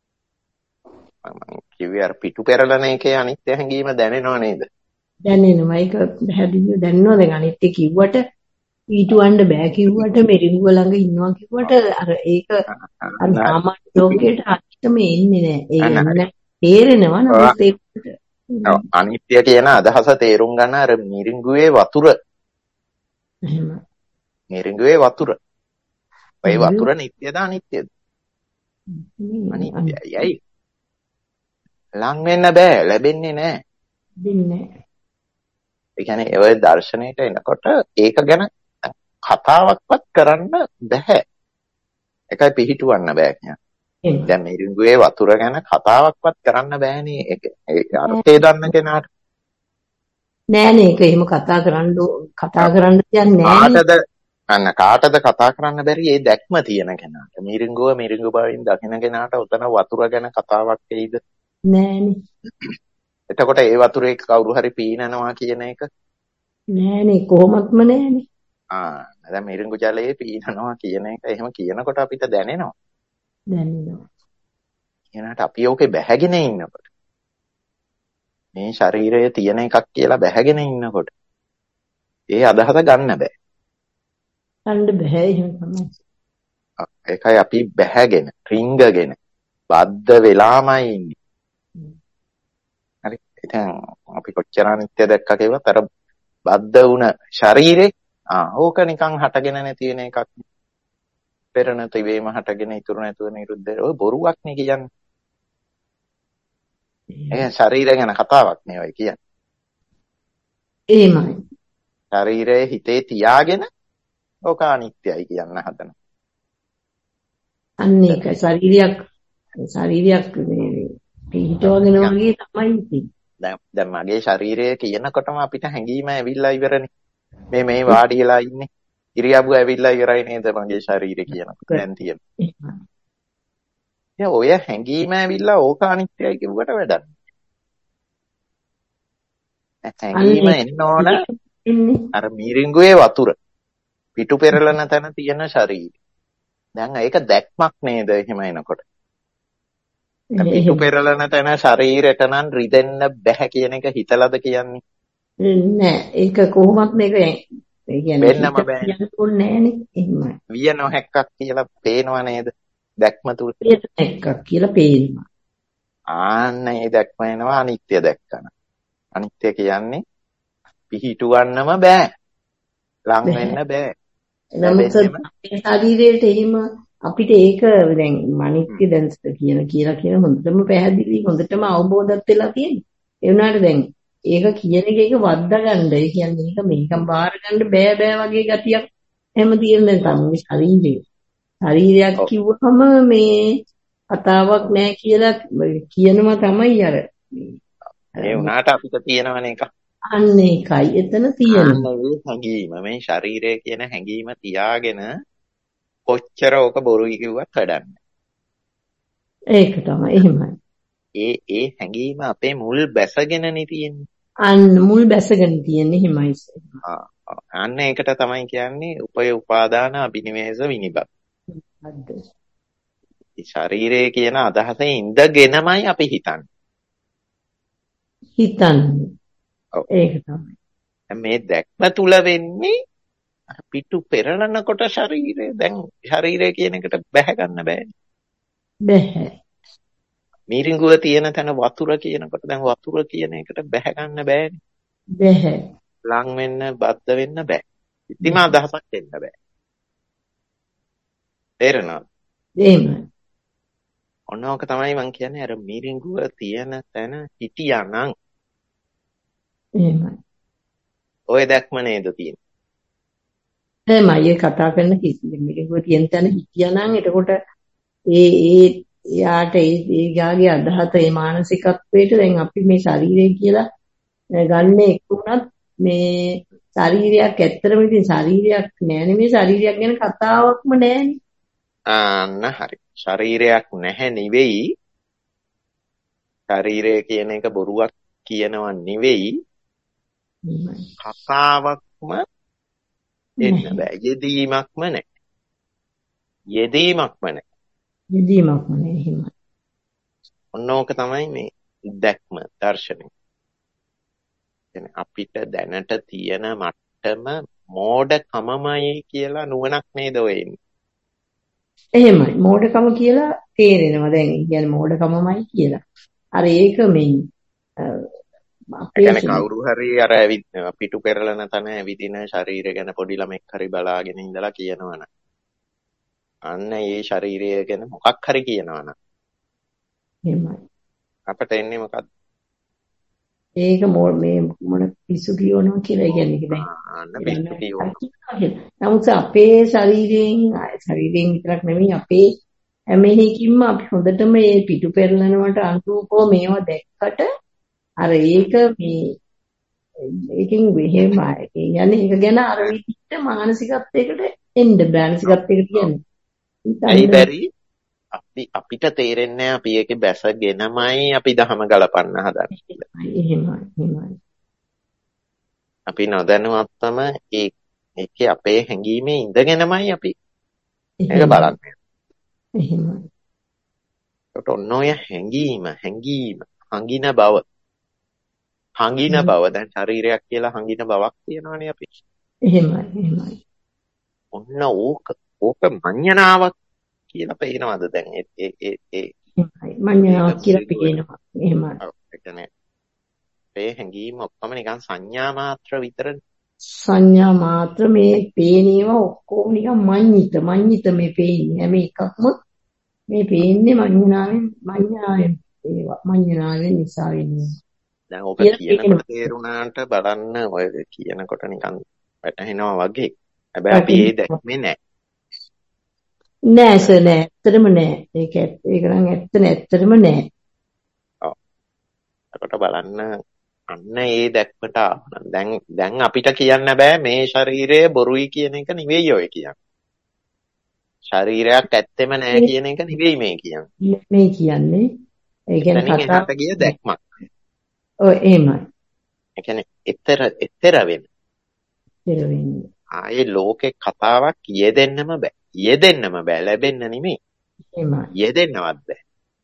මම කිව්වේ අර පිටු පෙරලන එකේ අනිත්‍ය හැඟීම දැනෙනව නේද? දැනෙනවා. ඒක පැහැදිලිව දැනනවා. දැන් අනිත්‍ය කිව්වට ඊටවන්න බෑ කිව්වට මෙරිඟුව ළඟ ඉන්නවා කිව්වට අර ඒක අර සාමාන්‍ය ලෝකයට අනිත්‍යම එන්නේ නැහැ. ඒ තේරෙනවා නේද? අනිත්‍ය කියන අදහස තේරුම් ගන්න අර මිරිඟුවේ වතුර. එහෙම. මිරිඟුවේ වතුර. ඒ වතුර නිට්ටයද අනිත්‍යද? අනිත්‍යයි. ලං වෙන්න බෑ, ලැබෙන්නේ නැහැ. දෙන්නේ. ඒ කියන්නේ ඔය දර්ශනයට එනකොට ඒක ගැන කතාවක්වත් කරන්න බෑ. ඒකයි පිළිහිටවන්න බෑ කියන්නේ. දැන් මිරිඟුවේ වතුර ගැන කතාවක්වත් කරන්න බෑනේ. ඒක අර්ථය දන්න කෙනාට. නෑනේ ඒක එහෙම කතා කරන්න දෙයක් නෑනේ. කාටද කතා කරන්න බැරි ඒ දැක්ම තියෙන කෙනාට. මිරිඟුව මිරිඟු බවින් දකින කෙනාට උතන වතුර ගැන කතාවක් එයිද? නෑනේ. එතකොට ඒ වතුරේ කවුරු හරි පීනනවා කියන එක නෑනේ කොහොමත්ම නෑනේ. දැන් මිරිඟු ජලයේ පීනනවා කියන එක එහෙම කියනකොට අපිට දැනෙනවා. කියනකට අපි ඕකේ බැහැගෙන ඉන්නකොට මේ ශරීරයේ තියෙන එකක් කියලා බැහැගෙන ඉන්නකොට ඒ අදහස ගන්න බෑ. ගන්න බෑ එහෙම තමයි. ඒකයි අපි බැහැගෙන, රිංගගෙන, බද්ධ වෙලාමයි ඉන්නේ. හරි. ඉතින් අපි කොච්චර අනිත්‍ය දැක්ක කියවත් අර බද්ධ වුණ ශරීරේ ඕක නිකන් හටගෙන නැති වෙන එකක්. පෙරණ තිවේම හටගෙන ඉතුරු නැතුව නිරුද්ධ. ඔය බොරුවක් නේ කියන්නේ. ඒ ශරීරය ගැන කතාවක් නේ ඔය කියන්නේ. එහෙමයි. ශරීරයේ හිතේ තියාගෙන ඕක අනිත්‍යයි කියන්න හදන. අන්න ඒක ශරීරයක් පිටවගෙන වගේ තමයි ඉතින්. දැන් මගේ ශරීරය කියනකොටම අපිට හැඟීම ඇවිල්ලා ඉවරනේ. මේ වාඩිලා ඉන්නේ. ඉරියව්ව ඇවිල්ලා ඉවරයි නේද මගේ ශරීරය කියනකොට දැන් තියෙන්නේ. ඔය හැඟීම ඇවිල්ලා ඕක අනිත්‍යයි කිව්වට වැඩක් නෑ. හැඟීම එන්න ඕන අර මිරිඟුවේ වතුර පිටු පෙරලන තැන තියෙන ශරීරය. දැන් ඒක දැක්මක් නේද එහෙම එනකොට. පිටු පෙරලන තැන ශරීරයට නම් රිදෙන්න බෑ කියන එක හිතලාද කියන්නේ? නෑ ඒක කොහොමත් මේක වෙන්නම බෑනේ. විය නොහැක්කක් කියලා පේනව නේද? දැක්ම තුල එකක් කියලා පේනවා. ඒ දැක්ම එනවා අනිත්‍ය දැක්කන. අනිත්‍ය කියන්නේ පිහිටුවන්නම බෑ. ලං වෙන්න බෑ. නමුත් ශරීරයට එහෙම අපිට ඒක දැන් අනිත්‍ය දැන් කියලා හොඳටම පැහැදිලි හොඳටම අවබෝධත් වෙලා තියෙනවා. ඒ වුණාට දැන් ඒක කියන එක වද්දා ගන්න. ඒ කියන්නේ මේකම බාර ගන්න බෑ වගේ ගතියක් එහෙම තියෙන තමයි ශරීරයක් කිව්වම මේ කතාවක් නෑ කියලා කියනවා තමයි අර. ඒ වුණාට අපිට තියෙනවනේ එක. අන්න ඒකයි එතන තියෙනවා. හැඟීම මේ ශරීරය කියන හැඟීම තියාගෙන කොච්චර ඕක බොරුයි කිව්වත් වැඩන්නේ. ඒක තමයි එහෙමයි. ඒ හැඟීම අපේ මුල් බැසගෙනනේ තියෙන්නේ. අන්න මුල් බැසගෙන තියෙන්නේ එහෙමයි. අන්න ඒකට තමයි කියන්නේ උපාදාන අබිනිවේෂ විනිබත්. ශරීරය කියන අදහසේ ඉඳගෙනමයි අපි හිතන්නේ. ඒක තමයි. මේ දැක්ම තුල වෙන්නේ පිටු පෙරලනකොට ශරීරය දැන් ශරීරය කියන එකට බැහැ ගන්න බෑනේ. බැහැ. මිරිඟුව තියෙන තැන වතුර කියනකොට දැන් වතුර කියන එකට බැහැ ගන්න බෑනේ. බැහැ. ලං වෙන්න බද්ධ වෙන්න බෑ. කිසිම අදහසක් දෙන්න බෑ. තේරෙනවද? එහෙමයි. ඔන්න ඕක තමයි මං කියන්නේ අර මිරිඟුව තියෙන තැන හිටියානම් එහෙමයි. ඔය දැක්ම නේද තියෙන්නේ. එහෙමයි. ඒ කතා කරන කිසිම මිරිඟුව තියෙන තැන හිටියානම් එතකොට යාට ඒ ගාගේ අදහත ඒ මානසිකත්වයට දැන් අපි මේ ශරීරය කියලා ගන්න එක්ුණත් මේ ශරීරයක් ඇත්තටම ඉතින් ශරීරයක් නෑනේ මේ ශරීරයක් ගැන කතාවක්ම නෑනේ. අන්න හරි. ශරීරයක් නැහැ නෙවෙයි. ශරීරය කියන එක බොරුවක් කියනවා නෙවෙයි. කතාවක්ම එන්න බෑ. යෙදීමක්ම නැහැ. යෙදීමක්ම නැහැ. යෙදීමක්ම නැහැ. එහෙමයි. ඔන්න ඕක තමයි මේ දැක්ම දර්ශනය. කියන්නේ අපිට දැනට තියෙන මට්ටම මෝඩකමමයි කියලා නුවණක් නේද ඔය එන්නේ. එහෙමයි. මෝඩකම කියලා තේරෙනවා දැන්. කියන්නේ මෝඩකමමයි කියලා. අර ඒක මේ අපේ කවුරු හරි අර පිටු පෙරලන තන ඇවිදින ශරීරය ගැන පොඩි ළමෙක් හරි බලාගෙන ඉඳලා කියනවනම් අන්න ඒ ශරීරය ගැන මොකක් හරි කියනවනම් එහෙමයි. අපිට එන්නේ මොකක්ද? ඒක මේ මොන පිසු කියනවා කියලා කියන්නේ අන්න පිස්සු කියනවා. නමුත් අපේ ශරීරයෙන් විතරක් නෙමෙයි අපේ හැම එකකින්ම අපි හොඳටම මේ පිටු පෙරලනවට අනුරූපව මේවා දැක්කට අර ඒක මේ ඒකෙන් වෙහෙමයි. කියන්නේ ඒක ගැන අර විදිහට මානසිකත්වයකට එන්න මානසිකත්වයකට කියන්නේ. ඇයි බැරි? අපිට තේරෙන්නේ අපි ඒකේ බැසගෙනමයි අපි ධම ගලපන්න හදන්නේ කියලා. එහෙමයි. අපි නොදැනුවත්වම ඒකේ අපේ හැඟීමේ ඉඳගෙනමයි අපි ඒක බලන්නේ. එහෙමයි. ඒකට ඔන්න ඔය හැඟීම හංගින බව දැන් ශරීරයක් කියලා හංගින බවක් තියෙනවනේ අපි. එහෙමයි. ඔන්න ඕක මඤ්ඤණාවක් කියලා පේනවද දැන් ඒ මඤ්ඤණාවක් කියලා පේනවා. එහෙමයි. ඒ කියන්නේ ඒ හැඟීම ඔක්කොම නිකන් සංඥා මාත්‍ර විතරනේ. සංඥා මාත්‍ර මේ පේනේවා ඔක්කොම නිකන් මඤ්ඤිත මේ පේන්නේ හැම එකක්ම මේ පේන්නේ මඤ්ඤණාවෙන් නිසා වෙන්නේ. දැන් ඔබ කියනකොට තේරුණාට බලන්න ඔය කියනකොට නිකන් වැටහෙනවා වගේ. හැබැයි අපි ඒ දැක්මේ නැහැ. නෑ. ඇත්තටම නෑ. ඒක නම් ඇත්තටම නෑ. ඔව්. එතකොට බලන්න අන්න ඒ දැක්මට දැන් අපිට කියන්න බෑ මේ ශරීරය බොරුයි කියන එක නෙවෙයි ඔය කියන්නේ. ශරීරයක් ඇත්තෙම නෑ කියන එක නෙවෙයි මේ කියන්නේ. මේ කියන්නේ ඒ කියන්නේ කතාවට ගිය දැක්මක්. ඔව් එහෙමයි. ඒ කියන්නේ ඈතර වෙන්නේ. ආයේ ලෝකේ කතාවක් යෙදෙන්නම බෑ. ලැබෙන්න නෙමෙයි. එහෙමයි. යෙදෙන්නවත් බෑ.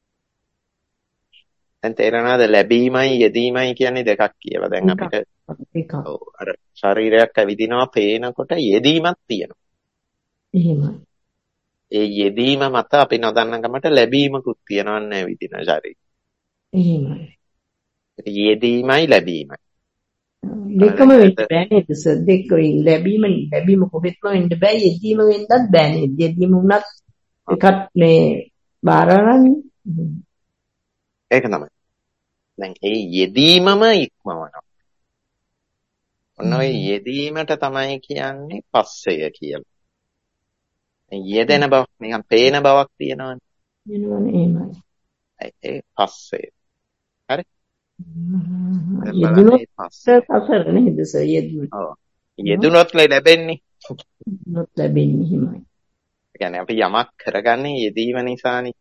දැන් තේරෙනවද ලැබීමයි යෙදීමයි කියන්නේ දෙකක් කියලා. දැන් අපිට අර ශරීරයක් ඇවිදිනවා පේනකොට යෙදීමක් තියෙනවා. එහෙමයි. ඒ යෙදීම මත අපි නොදන්න ගමට ලැබීමකුත් තියෙනවා නේද ඇවිදින ශරීරය. එහෙමයි. යෙදීමයි ලැබීමයි. දෙකම වෙන්න බෑ නේද සර්? ලැබීම කොහෙත්ම වෙන්න බෑ. යෙදීම වෙන්නත් බෑ නේද? යෙදීම වුණත් එකක් මේ බාරාරන්නේ. ඒක තමයි. දැන් ඒ යෙදීමම ඉක්මවනවා. ඔන්න ඔය යෙදීමට තමයි කියන්නේ පස්සය කියලා. යෙදෙන බව නිකන් පේන බවක් තියෙනවනේ. එහෙමයි. ඒ පස්සය. හරි? යෙදුනොත් සසර නේද සර්? යෙදුනොත් ලැබෙන්නේ. එහෙමයි. ඒ කියන්නේ අපි යමක් කරගන්නේ යෙදීම නිසානේ.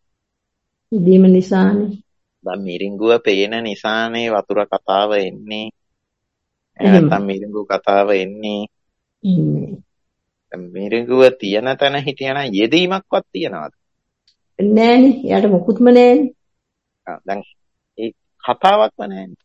දැන් මිරිඟුව පේන නිසානේ වතුර කතාව එන්නේ. නැත්නම් මිරිඟු කතාව එන්නේ. මිරිඟුව තියන තැන හිටියනම් යෙදීමක්වත් තියනවද? නෑනේ. එයාට මොකුත්ම නෑනේ. දැන් ඒ කතාවක්ම නෑනේ.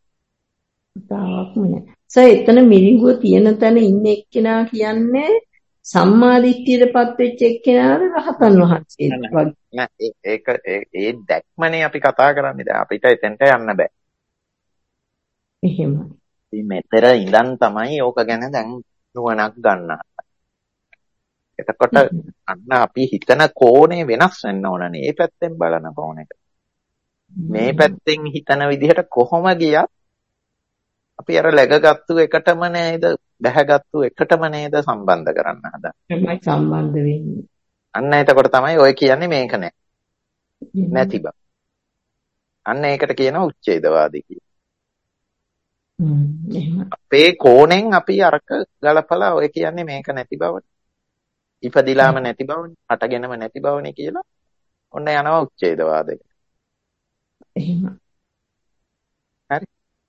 සර් එතන මිරිඟුව තියන තැන ඉන්න එක්කෙනා කියන්නේ සම්මාදිට්ඨියටපත් වෙච්ච එක්කෙනාද රහතන් වහන්සේ වගේ. නෑ ඒක ඒ දැක්මනේ අපි කතා කරන්නේ. දැන් අපිට එතෙන්ට යන්න බෑ. එහෙමයි. ඉතින් මෙතර ඉඳන් තමයි ඕක ගැන දැන් නුවණක් ගන්න. එතකොට අන්න අපි හිතන කෝණේ වෙනස් වෙන්න ඕනනේ. මේ පැත්තෙන් බලන කෝණෙට. මේ පැත්තෙන් හිතන විදිහට කොහොම ගියත් අපි අර läගගත්තු එකටම නේද බැහැගත්තු එකටම නේද සම්බන්ධ කරන්න හදන්නේ. තමයි සම්බන්ධ වෙන්නේ. අන්න එතකොට තමයි ඔය කියන්නේ මේක නැති බව. අන්න ඒකට කියනවා උච්ඡේදවාදී කියලා. අපේ කෝණෙන් අපි අරක ගලපලා ඔය කියන්නේ මේක නැති බවනේ. ඉපදිලාම නැති බවනේ, හටගෙනම නැති බවනේ කියලා ඔන්න යනවා උච්ඡේදවාදයට. එහෙම. හරි.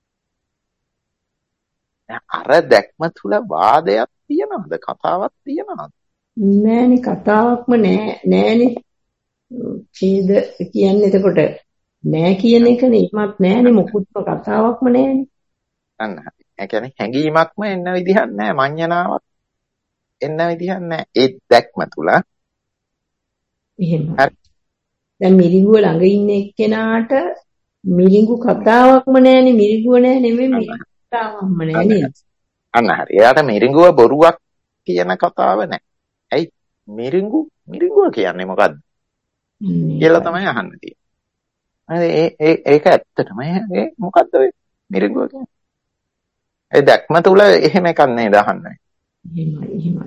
අර දැක්ම තුල වාදයක් තියනවද? කතාවක් තියනවද? නෑනේ කතාවක්ම නෑනේ. ඡේද කියන්නේ එතකොට නෑ කියන එකනේ. ඉමත් නෑනේ මොකුත්ම කතාවක්ම නෑනේ. අන්න හරි. ඒ කියන්නේ හැඟීමක්ම එන්න විදිහක් නෑ, මඤ්ඤණාවක් එන්න විදිහක් නෑ. ඒ දැක්ම තුල. එහෙම. දැන් මිරිඟුව ළඟ ඉන්න එක්කෙනාට මිරිඟු කතාවක්ම නෑනේ. මිරිඟුව නෑ නෙමෙයි මිරිඟු කතාවක්ම නෑ නේද? අන්න හරි. එයාට මිරිඟුව බොරුවක් කියන කතාව නෑ. ඇයි මිරිඟුව කියන්නේ මොකද්ද? කියලා තමයි අහන්න තියෙන්නේ. ඒක ඇත්තටම මොකද්ද ඔය මිරිඟුව කියන්නේ? ඒ දැක්ම තුල එහෙම එකක් නේද අහන්නේ. එහෙමයි.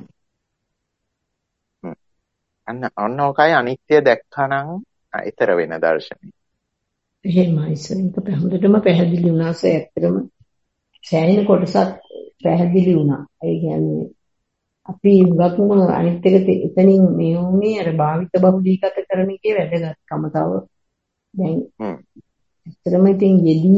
අන්න ඔකයි අනිත්‍ය දැක්කනම් ඊතර වෙන දර්ශනය. එහෙමයි ඒක හොඳටම පැහැදිලි වුණා ඇත්තටම සෑහෙන කොටසක් පැහැදිලි වුණා. ඒ කියන්නේ අපි උගක්ම අනිත් එක එතනින් මේ වුණේ අර භාවිත බහුලීගත කරන එකේ වැදගත්කම තව දැන් ඇත්තටම ඉතින්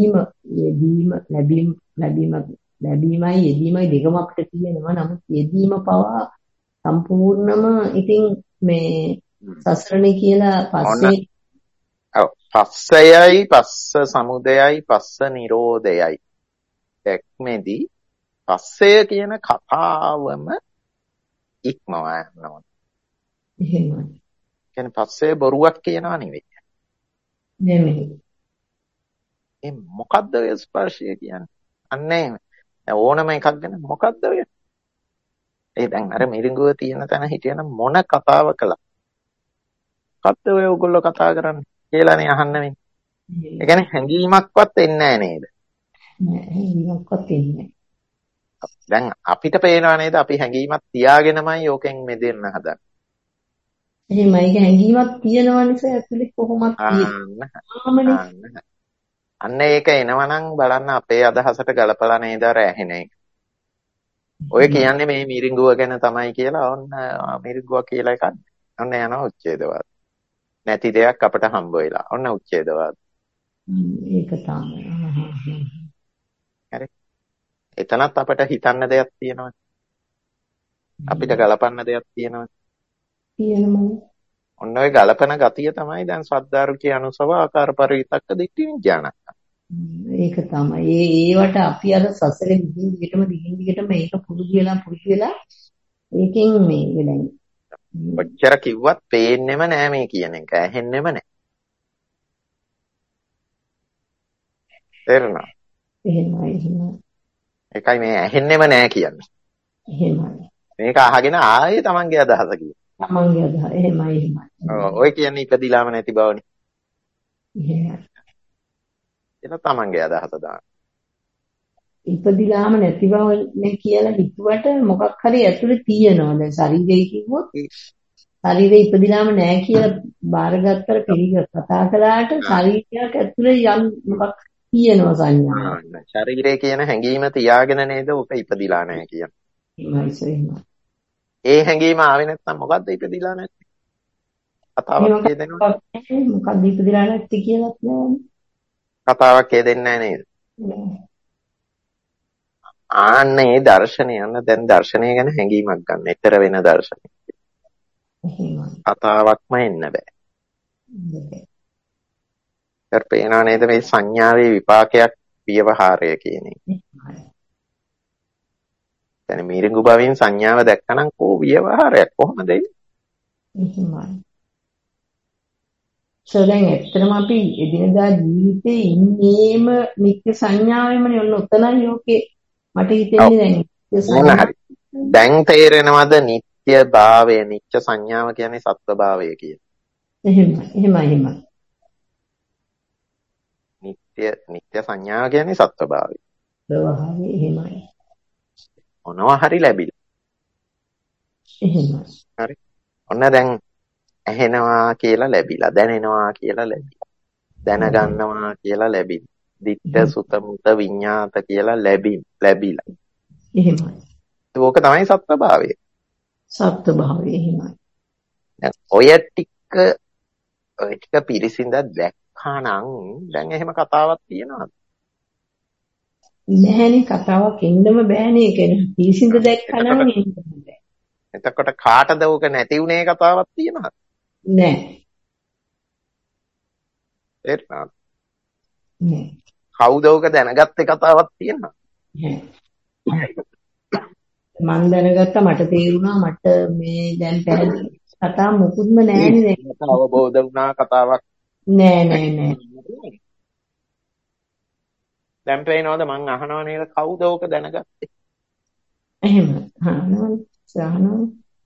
ලැබීමයි යෙදීමයි දෙකම අපිට තියෙනවා. නමුත් යෙදීම පවා සම්පූර්ණම ඉතින් මේ සසරණේ කියලා පස්සේ පස්සයයි පස්ස සමුදයයි පස්ස නිරෝධයයි දැක්මේදී පස්සය කියන කතාවම ඉක්මවා යනවා. එහෙමයි. කියන්නේ පස්සේ බොරුවක් කියනවා නෙමෙයි. ඒ මොකද්ද ඔය ස්පර්ශය කියන්නේ? අන්නේ ඕනම එකක් ගැන මොකද්ද ඔය? ඒ දැන් අර මිරිඟුව තියෙන තැන හිටියන මොන කතාව කළා? මොකද්ද ඔය ඔයගොල්ලෝ කතා කරන්නේ කියලානේ අහන්න වෙන්නේ. ඒ කියන්නේ හැඟීමක්වත් එන්නේ නැහැ නේද? නෑ හැඟීමක්වත් එන්නේ. දැන් අපිට පේනවා නේද අපි හැඟීමක් තියාගෙනමයි ඕකෙන් මෙදෙන්න හදන්නේ. එහෙමයි. ඒක හැඟීමක් තියනවනේ ඇතුලේ කොහොමද තියෙන්නේ. අන්න ඒක එනවනම් බලන්න අපේ අදහසට ගලපලා නේද අර ඇහෙන එක. ඔය කියන්නේ මේ මිරිඟුව ගැන තමයි කියලා ඔන්න මිරිඟුව කියලා එකක්. ඔන්න යනවා උච්ඡේදවාද. නැති දෙයක් අපට හම්බ වෙලා. ඔන්න උච්ඡේදවාද. ඒක තමයි. හරි. එතනත් අපට හිතන්න දෙයක් තියෙනවා. අපිට ගලපන්න දෙයක් තියෙනවා. ඔන්න ඔය ගලපන ගතිය තමයි දැන් සද්ධාරුචි අනුසව ආකාර පරිවිතක්ක දිට්ඨි විඥාන. ඒක තමයි. ඒවට අපි අර සසරේ දිගින් දිගටම මේක පුරුදු වෙලා ඒකෙන් මේ දැන් ඔච්චර කිව්වත් පේන්නෙම නෑ මේ කියන එක. ඇහෙන්නෙම නෑ. තේරුණා? එහෙමයි. ඒකයි මේ ඇහෙන්නෙම නෑ කියන්නේ. එහෙමයි. මේක අහගෙන ආයේ තමන්ගේ අදහස කියනවා. තමන්ගේ අදහස. එහෙමයි. ඔය කියන්නේ ඉපදිලාම නැති බවනේ. එහෙමයි. ඒක තමන්ගේ අදහස දාන්න. ඉපදිලාම නැති බව නේ කියලා හිතුවට මොකක් හරි ඇතුලේ තියෙනවා. දැන් ශරීරය කිව්වොත් ශරීරය ඉපදිලාම නැහැ කියලා බාරගත්තට කතා කළාට ශරීරයක් ඇතුලේ යම් මොකක් තියෙනවා සංඥා. ශරීරය කියන හැඟීම තියාගෙන නේද ඔක ඉපදිලා නැහැ කියන්නේ. එහෙමයි. ඒ හැඟීම ආවේ නැත්නම් මොකද්ද ඉපදිලා නැත්තේ? කතාවක් කියදෙනවා. මොකද්ද ඉපදිලා නැත්තේ කියලාත් නෑනේ. කතාවක් කියදෙන්නේ නැහැ නේද? ආන්නේ දර්ශනය යන දැන් දර්ශනය ගැන හැඟීමක් ගන්න. ඊතර වෙන දර්ශනය. කතාවක්ම එන්න බෑ. පේනවා නේද මේ සංඥාවේ විපාකයක් ව්‍යවහාරය කියන එක. දැන් මිරිඟු භවෙන් සංඥාව දැක්කනම් කෝ ව්‍යවහාරයක් කොහොමද ඒ? දැන් ඇත්තටම අපි එදිනදා ජීවිතේ ඉන්නේම නිත්‍ය සංඥාවෙමනේ. ඔන්න ඔතනයි යෝකේ මට හිතෙන්නේ මොන හරි. දැන් තේරෙනවද නිත්‍ය භාවය, නිත්‍ය සංඥාව කියන්නේ සත්ව භාවය කියන. එහෙමයි. නිත්‍ය සංඥාව කියන්නේ සත්ව භාවය. ප්‍රවාහය එහෙමයි. මොනවා හරි ලැබිලා. එහෙමයි. හරි. ඔන්න දැන් ඇහෙනවා කියලා ලැබිලා, දැනෙනවා කියලා ලැබිලා, දැනගන්නවා කියලා ලැබිලා, දිට්ඨ සුත මුත විඤ්ඤාත කියලා ලැබිලා. එහෙමයි. ඒක තමයි සත්ව භාවය. සත්ව භාවය එහෙමයි. දැන් ඔය ටික පිරිසිඳ දැක්කා නම් දැන් එහෙම කතාවක් තියනවාද? නැහැනේ, කතාවක් එන්නම බෑනේ. ඒක පිරිසිඳ දැක්කා නම් එන්න බෑ. එතකොට කාටද උක නැති උනේ කතාවක් තියනවාද? නෑ. තේරුණාද? නෑ. කවුද උක දැනගත්තේ කතාවක් තියනවාද? නෑ. මම දැනගත්තා, මට තේරුණා, මට මේ දැන් පැහැදිලි කතාව මොකුත්ම නෑනේ දැන්. අවබෝධ වුණා කතාවක් නෑ. දැන් පේනවද මං අහනව නේද කවුද ඕක දැනගත්තේ? එහෙම. අහනවා.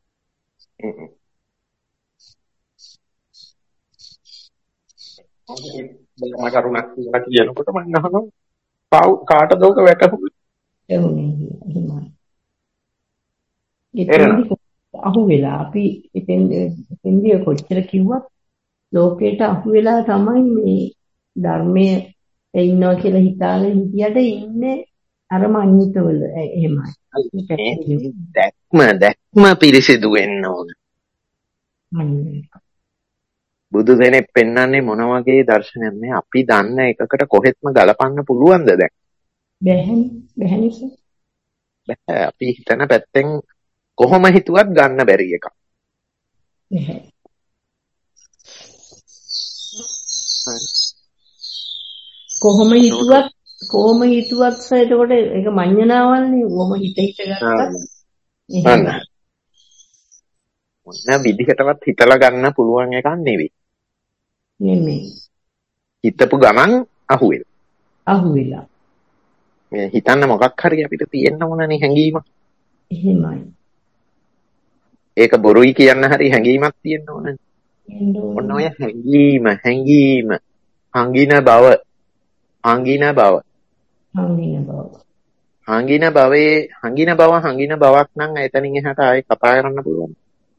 මම කරුණක් කියලා කියනකොට මං අහනවා කාටද ඕක වැටහුනේ? එතනදී අහු වෙලා අපි එතෙන්දී කොච්චර කිව්වත් ලෝකයට අහු වෙලා තමයි මේ ධර්මයේ ඉන්නවා කියලා හිතාගෙන හිටියට ඉන්නේ අර මඤ්ඤිතවල. එහෙමයි. දැක්ම පිරිසිදු වෙන්න ඕන. බුදු දෙනෙක් පෙන්වන්නේ මොන වගේ දර්ශනයක් මේ අපි දන්න එකකට කොහෙත්ම ගලපන්න පුළුවන්ද දැන්? බැහැ. අපි හිතන පැත්තෙන් කොහොම හිතුවත් ගන්න බැරි එකක්. කොහොම හිතුවත් එතකොට ඒක මඤ්ඤණාවල්නේ. ඕම හිත ගත්තා. මොන විදිහටවත් හිතලා ගන්න පුළුවන් එකක් නෙවෙයි. හිතපු ගමන් අහුවෙලා. මේ හිතන්න මොකක් හරි අපිට තියෙන්න ඕනනේ හැඟීමක්. එහෙමයි. ඒක බොරුයි කියන්න හරි හැඟීමක් තියෙන්න ඕනනේ. ඔන්න ඔය හැඟීම හංගින බවක් නම් එතනින් එහාට ආයේ කතා කරන්න පුළුවන්.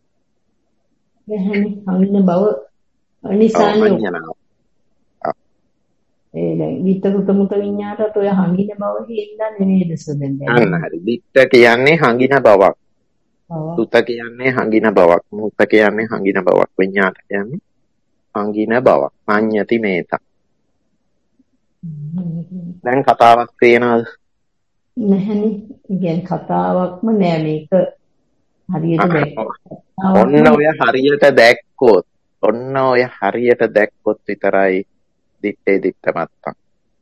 හංගින බව නිසානේ. දිට්ඨ මුත විඤ්ඤාතත් ඔය හංගින බව හින්දානේ නේද සුදෙන් දැන්. අන්න හරි. දිට්ඨ කියන්නේ හංගින බවක්. සුත කියන්නේ හංගින බවක්. මුත කියන්නේ හංගින බවක්. විඤ්ඤාත කියන්නේ හංගින බවක්. මඤ්ඤති මේත. දැන් කතාවක් තේනවද? නැහැනේ. කියන්නේ කතාවක්ම නෑ මේක. හරියට දැක්කොත් විතරයි දිත්තේ මත්තම්.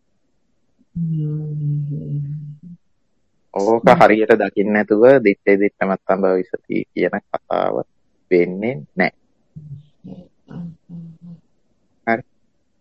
ඕක හරියට දකින්න නැතුව දිත්තේ මත්තම් භවිෂති කියන කතාව වෙන්නේ නැහැ. හරි.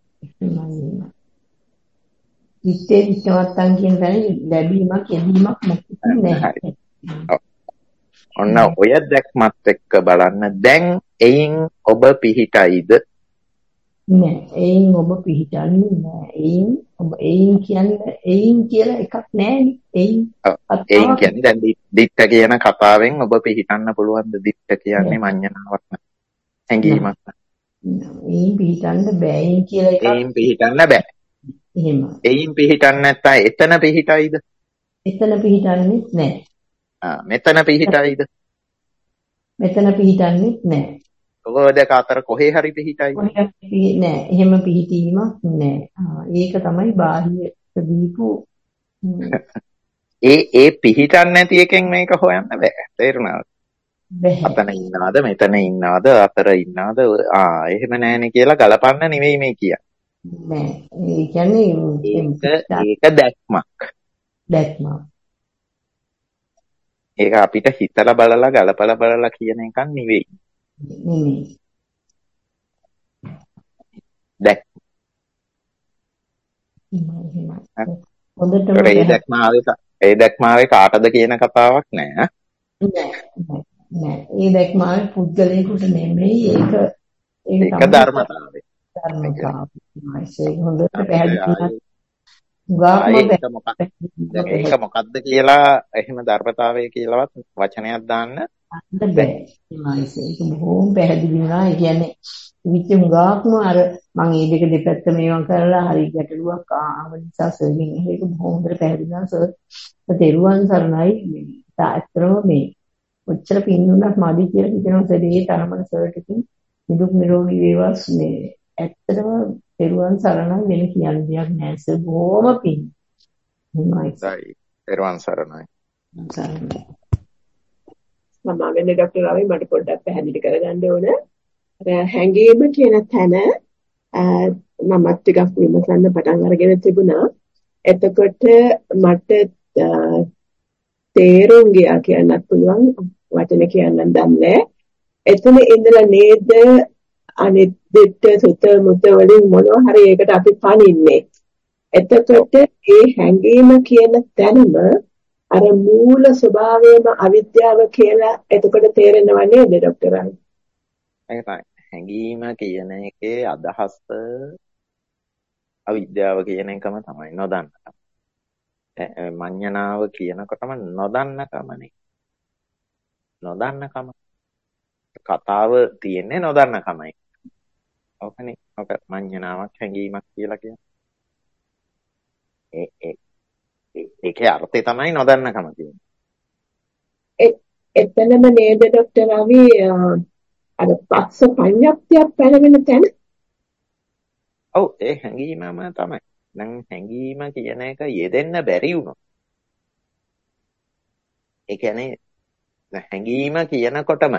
දිත්තේ මත්තම් කියන තැන ලැබීමක් යැදීමක් නැහැ. ඔන්න ඔය දැක්මත් එක්ක බලන්න දැන් එයින් ඔබ පිහිටයිද? නෑ, එයින් ඔබ පිහිටන්නේ නෑ. එයින් කියලා එකක් නෑනේ. එයින් කියන්නේ දැන් දිත්ත කියන කතාවෙන් ඔබ පිහිටන්න පුළුවන්ද? දිත්ත කියන්නේ මඤ්ඤණාවක් නේ. හැඟීමක් නේ. එයින් පිහිටන්න බෑ. එයින් කියලා එකක්. එයින් පිහිටන්න බෑ. එහෙමයි. එයින් පිහිටන්න නැත්නම් එතන පිහිටයිද? එතන පිහිටන්නේ නෑ. මෙතන පිහිටයිද? මෙතන පිහිටන්නේ නෑ. ඔය දෙක අතර කොහේ හරි පිහිටයි නෑ. එහෙම පිහිටීමක් නෑ. ඒක තමයි බාහිර දීපු ඒ පිහිටන්නේ නැති එකෙන් මේක හොයන්න බෑ. තේරුණාද? අතන ඉන්නවද මෙතන ඉන්නවද අතර ඉන්නවද එහෙම නෑනේ කියලා ගලපන්න නෙවෙයි මේ කියන්නේ. නෑ. ඒ කියන්නේ ඒක දැක්මක්. ඒක අපිට හිතලා බලලා ගලපලා බලලා කියන එකක් නෙවෙයි. හොඳටම ඒ දැක්ම ආවේ ඒ දැක්මාවේ කාටද කියන කතාවක් නෑ. නෑ. ඒ දැක්මාවේ පුද්ගලයෙකුට නෙමෙයි ඒක ඒක තමයි ධර්මතාවය. ධර්මතාවය. ඒක හොඳට අපිට පැහැදිලි දැන් ඒක මොකද්ද කියලා එහෙම ධර්මතාවය කියලාවත් වචනයක් දාන්න බෑ. ඒක බොහොම පැහැදිලි වුණා. ඒ කියන්නේ විච හුඟක්ම අර මම මේ දෙක දෙපැත්ත මේවා කරලා හරි ගැටලුවක් ආව නිසා සර්ගෙන් ඒක බොහොම හොඳට පැහැදිලි වුණා. සර් තෙරුවන් සරණයි. ඇත්තටම මේ ඔච්චර පින්නුනක් මදි කියලා හිතනවා සර් ඒ තරමන සර්ට ඉතින් නිදුක් නිරෝගී වේවා මේ ඇත්තටම තෙරුවන් සරණයි වෙන කියන්න දෙයක් නෑ සර් බොහොම පින්. හොඳයි. තෙරුවන් සරණයි. සරණයි. මම වෙන්නේ ડોක්ටර් රවි මට පොඩ්ඩක් පැහැදිලි කරගන්න ඕන. හැංගීම කියන තැන මමත් ටිකක් විමසන්න පටන් අරගෙන තිබුණා. එතකොට මට තේරුම් ගියා කියන්නත් පුළුවන් වචන කියන්න දන්නේ. එතන ඉඳලා නේද අනිත් දෙට සුත මුත වලින් මොනවා හරි ඒකට අපි පනින්නේ. එතකොට ඒ හැංගීම කියන තැනම අර මූල ස්වභාවයම අවිද්‍යාව කියලා එතකොට තේරෙනව නේද ડોක්ටර් රවි? ඒක තමයි. හැඟීම කියන එකේ අදහස අවිද්‍යාව කියන එකම තමයි නොදන්නකම. මඤ්ඤණාව කියනකොටම නොදන්නකමනේ. නොදන්නකම. කතාව තියෙන්නේ නොදන්නකමයි. ඔකනේ. ඔක මඤ්ඤණාවක් හැඟීමක් කියලා කියන්නේ. ඒකේ අර්ථය තමයි නොදන්නකම කියන්නේ. එතනම නේද ડોක්ටර් රවි අර පස්ස පඤ්ඤප්තියක් පැනවෙන තැන? ඔව් ඒ හැඟීමම තමයි. දැන් හැඟීම කියන එක යෙදෙන්න බැරි වුණොත්. ඒ කියන්නේ හැඟීම කියනකොටම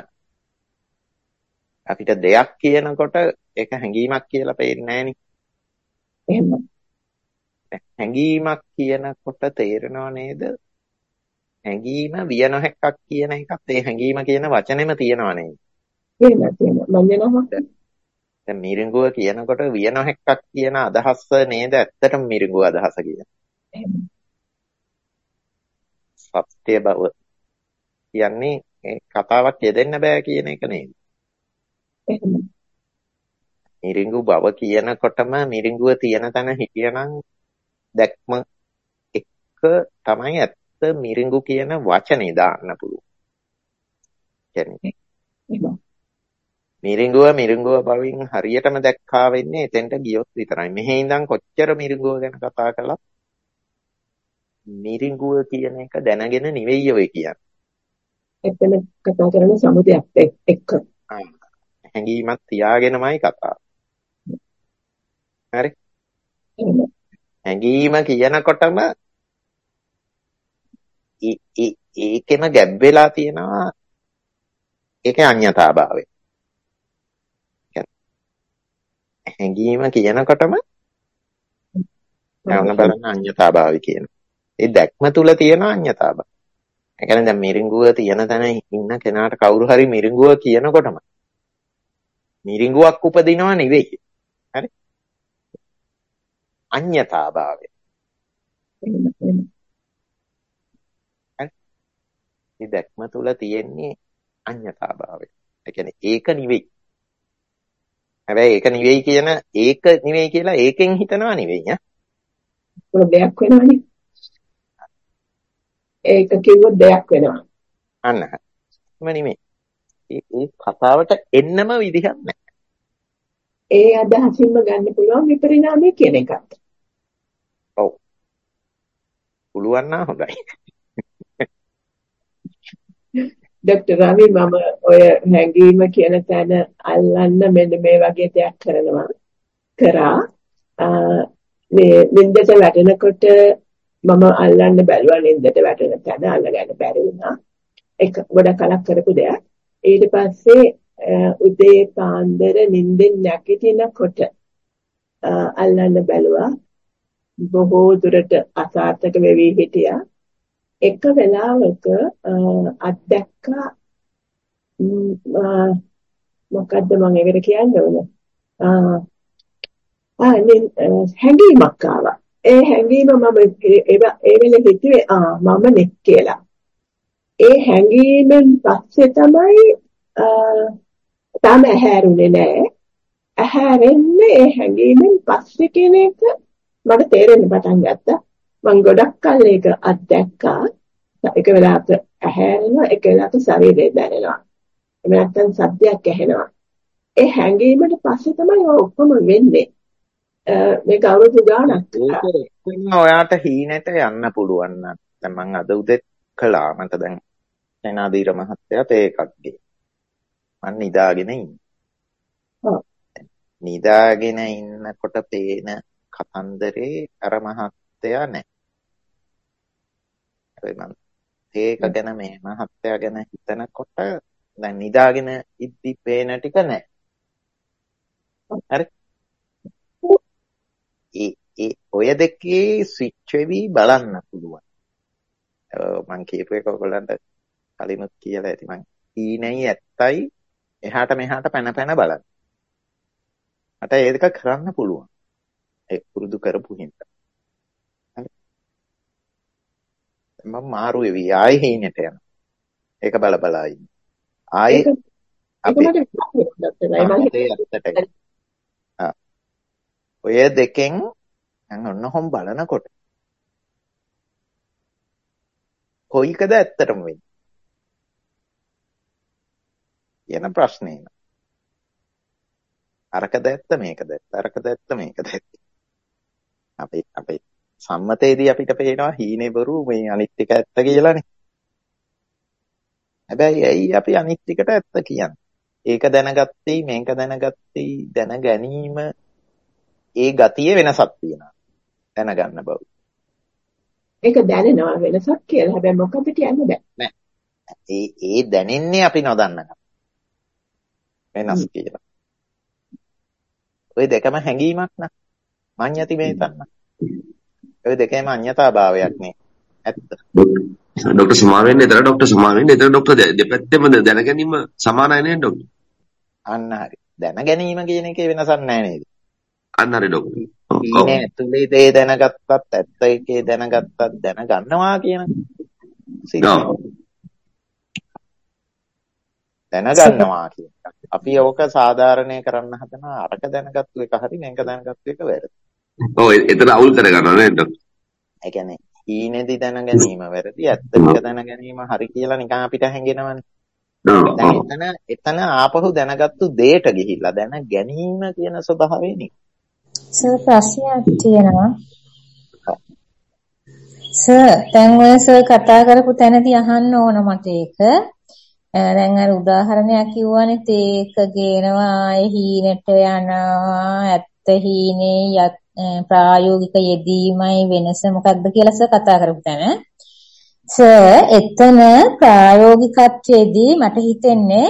අපිට දෙයක් කියනකොට ඒක හැඟීමක් කියලා පේන්නේ නැහෙනි. එහෙම. හැඟීමක් කියනකොට තේරෙනව නේද? හැඟීම විය නොහැක්කක් කියන එකත් ඒ හැඟීම කියන වචනේම තියෙනව නේද? තියෙනවා. මඤ්ඤණාවක්. දැන් මිරිඟුව කියනකොට විය නොහැක්කක් කියන අදහස නේද ඇත්තටම මිරිඟුව අදහස කියන්නේ. සත්‍ය බව කියන්නේ ඒ කතාවක් යෙදෙන්න බෑ කියන එක නේද? මිරිඟු බව කියනකොටම මිරිඟුව තියෙන තැන හිටියනම් දැක්ම එක තමයි ඇත්ත මිරිඟු කියන වචනේ දාන්න පුළුවන්. කියන්නේ මිරිඟුව බවින් හරියටම දැක්කා වෙන්නේ එතෙන්ට ගියොත් විතරයි. මෙහි ඉඳන් කොච්චර මිරිඟුව ගැන කතා කළා මිරිඟුව කියන එක දැනගෙන නෙවෙයි ඔය කියන්නේ. එතන කතා කරන සමුදයක් එක්ක. හැඟීමක් තියාගෙනමයි කතාව. හරි. හැඟීම කියනකොටම ඒකෙම ගැබ් වෙලා තියෙනවා ඒකේ අඤ්ඤතාභාවය. හැඟීම කියනකොටම යවන බලන අඤ්ඤතාභාවය කියන. ඒ දැක්ම තුල තියෙන අඤ්ඤතාභාවය. ඒ කියන්නේ දැන් මිරිඟුව තියෙන තැන ඉන්න කෙනාට කවුරු හරි මිරිඟුව කියනකොටම මිරිඟුවක් උපදිනව නෙවෙයි. හරි? අඤ්ඤතාභාවය. ඒ දැක්ම තුල තියෙන්නේ අඤ්ඤතාභාවය. ඒ කියන්නේ ඒක නෙවෙයි. හැබැයි ඒක නෙවෙයි කියලා ඒකෙන් හිතනවා නෙවෙයි ඈ. දෙයක් වෙනවනේ. ඒක කිව්වොත් දෙයක් වෙනවා. අන්න. එහෙම නෙමෙයි. ඒ කතාවට එන්නම විදිහක් නැහැ. ඒ අදහසින්ම ගන්න පුළුවන් විපරිණාමය කියන එකත්. ඔව්. පුළුවන් නම් හොඳයි. ડોક્ટર රවි මම ඔය හැඟීම කියන තැන අල්ලන්න මෙන්න මේ වගේ දෙයක් කරා මේ නින්දට වැටෙනකොට මම අල්ලන්න බැලුවා නින්දට වැටෙන තැන අල්ලගන්න බැරි වුණා ඒක ගොඩක් කලක් කරපු දෙයක් ඊට පස්සේ උදේ පාන්දර නින්දෙන් නැගිටිනකොට අල්ලන්න බැලුවා බොහෝ දුරට අසාර්ථක වෙවි හිටියා එක වෙලාවක අත්දැක්කා මොකද්ද මම ඒකට කියන්නේ හැඟීමක් ආවා ඒ හැඟීම මම ඒ වෙලේ හිතුවේ මම නෙක් කියලා. ඒ හැඟීමෙන් පස්සේ තමයි තාම ඇහැරුනේ නෑ. ඇහැරෙන්නේ ඒ හැඟීමෙන් පස්සේ කියන එක මට තේරෙන්න පටන් ගත්තා. මම ගොඩක් කල් ඒක අත්දැක්කා. එක වෙලාවක ඇහැරෙනවා, එක වෙලාවක ශරීරය දැනෙනවා. එහෙම නැත්නම් සද්දයක් ඇහෙනවා. ඒ හැඟීමට පස්සේ තමයි ඔක්කොම වෙන්නේ. මේක අවුරුදු ගාණක්. ඒක ඔයාට හීනෙට යන්න පුළුවන් නම් දැන් මම අද උදේත් කළා. මට දැන් සේනාධීර මහත්තයාට ඒකක් ගේ. මම නිදාගෙන ඉන්නේ. නිදාගෙන ඉන්නකොට පේන කතන්දරේ අර මහත්තයා නැහැ. හැබැයි මම ඒක ගැන මේ මහත්තයා ගැන හිතනකොට දැන් නිදාගෙන ඉද්දි පේන ටික නැහැ. හරි. ඒ ඔය දෙකේ ස්විච් වෙවි බලන්න පුළුවන්. මම කියපු එක ඔයගොල්ලන්ට කලිනුත් කියලා ඇති. මම හීනෙයි ඇත්තයි එහාට මෙහාට පැන පැන බලන්න. මට ඒ දෙක කරන්න පුළුවන්. ඒ පුරුදු කරපු හින්දා. හරි. මම මාරු වෙවි ආයෙ හීනෙට යනවා. ඒක බල බලා ඉන්න. ආයෙ ඔය දෙකෙන් මම ඔන්නකොම් බලනකොට කොයිකද ඇත්තටම වෙන්නේ කියන ප්‍රශ්නේ. අරකද ඇත්ත මේකද ඇත්ත අරකද ඇත්ත මේකද ඇත්ත. අපේ සම්මතයේදී අපිට පේනවා හීනේ බොරු මේ අනිත් එක ඇත්ත කියලානේ. හැබැයි ඇයි අපි අනිත් එකට ඇත්ත කියන්නේ? ඒක දැනගත්තේ මේක දැනගත්තේ දැන ගැනීම ඒ ගතියේ වෙනසක් තියෙනවා. දැනගන්න බව. ඒක දැනෙනවා වෙනසක් කියලා. හැබැයි මොකද කියන්න බෑ. නෑ. ඒ දැනෙන්නේ අපි නොදන්නකම. වෙනස් කියලා. ඔය දෙකම හැඟීමක් න ะ. මඤ්ඤති මේතන්න. ඔය දෙකේම අඤ්ඤතා භාවයක් නේ. ඇත්ත. ડોક્ટર සමා වෙන්නේ එතන ડોક્ટર සමා වෙන්නේ එතන ડોક્ટર දෙපැත්තෙම දැන ගැනීම සමානයි නේද ડોક્ટર? අන්න හරි. දැන ගැනීම කියන එකේ වෙනසක් නැහැ නේද? අන්න හරි ડોક્ટર. ඊනේ ඇතුලේ දේ දැනගත්තත් ඇත්ත එකේ දැනගත්තත් දැනගන්නවා කියන දැනගන්නවා කියන අපි ඕක සාධාරණය කරන්න හදනවා. අරක දැනගත්තු එක හරි මේක දැනගත්තු එක වැරදි. ඔව් එතන අවුල් කරගන්නවා නේද ડોક્ટર? ඒ කියන්නේ ඊනේදි දැන ගැනීම වැරදි ඇත්ත ටික දැන ගැනීම හරි කියලා නිකන් අපිට හැඟෙනවනේ. දැන් එතන ආපහු දැනගත්තු දෙයට ගිහිල්ලා දැන ගැනීම කියන ස්වභාවය නේ. සර් ප්‍රශ්නයක් තියෙනවා. සර් දැන් ඔය සර් කතා කරපු තැනදී අහන්න ඕන මට ඒක. දැන් අර උදාහරණයක් කිව්වනේ තේක ගේනවා හීනෙට යනවා ඇත්ත හීනේ ප්‍රායෝගික යෙදීමයි වෙනස මොකක්ද කියලා සර් කතා කරපු තැන. සර් එතන ප්‍රායෝගිකත්වයේදී මට හිතෙන්නේ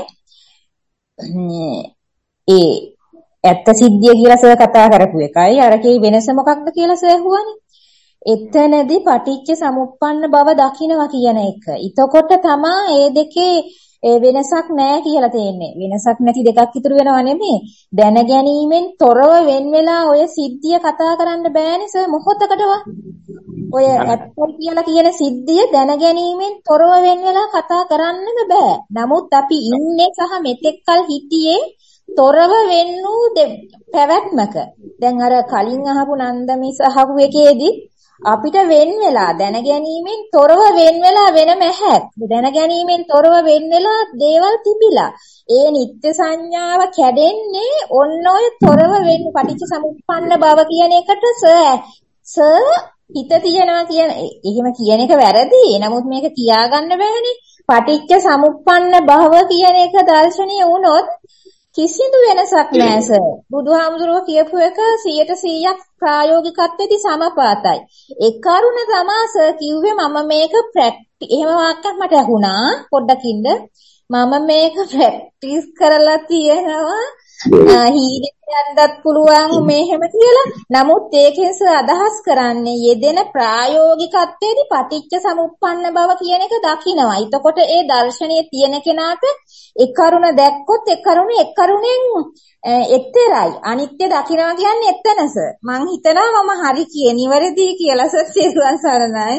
ඒ ඇත්ත සිද්ධිය කියලා සර් කතා කරපු එකයි අරකේ වෙනස මොකක්ද කියලා සර් අහුවානේ. එතනදී පටිච්ච සමුප්පන්න බව දකින්නවා කියන එක. එතකොට තමයි මේ දෙකේ වෙනසක් නැහැ කියලා තේන්නේ. වෙනසක් නැති දෙකක් ඉතුරු වෙනව නෙමෙයි. දැනගැනීමෙන් තොරව වෙන් වෙලා ඔය සිද්ධිය කතා කරන්න බෑනේ සර් මොහොතකටවත්. ඔය ඇත්ත කියලා කියන සිද්ධිය දැනගැනීමෙන් තොරව වෙන් වෙලා කතා කරන්නම බෑ. නමුත් අපි ඉන්නේ සහ මෙතෙක්කල් හිටියේ තොරව වෙන් වූ පැවැත්මක. දැන් අර කලින් අහපු නන්දමිස් අහපු එකේදී අපිට වෙන් වෙලා දැනගැනීමෙන් තොරව වෙන් වෙලා වෙනම ඇහැක්. දැනගැනීමෙන් තොරව වෙන් වෙලා දේවල් තිබිලා. ඒ නිත්‍ය සංඥාව කැඩෙන්නේ ඔන්න ඔය තොරව වෙන් පටිච්ච සමුප්පන්න බව කියන එකට සර් හිත තියනවා කියන එහෙම කියන එක වැරදි. නමුත් මේක කියාගන්න බෑනේ. පටිච්ච සමුප්පන්න භව කියන එක දර්ශනීය වුණොත් කිසිදු වෙනසක් නැහැ සර්. බුදුහාමුදුරුවෝ කියපු එක 100% ප්‍රායෝගිකත්වයේදී සමපාතයි. ඒ කරුණ තමයි සර් කිව්වේ මම මේක එහෙම වාක්‍යයක් මට ඇහුණා පොඩ්ඩකින්ද මම මේක ප්‍රැක්ටිස් කරලා තියෙනවා හීනෙට යන්නත් පුළුවන් මෙහෙම කියලා. නමුත් ඒකෙන් අදහස් කරන්නේ යෙදෙන ප්‍රායෝගිකත්වයේදී පටිච්ච සමුප්පන්න බව කියන එක දකිනවා. එතකොට ඒ දර්ශනයේ තියෙන කෙනාට ඒ කරුණ දැක්කොත් ඒ කරුණෙන් එතරයි. අනිත්‍ය දකිනවා කියන්නේ එතනස. මං හිතනවා මම හරි කියේ නිවැරදි කියලා සත්‍යයන් සරණයි.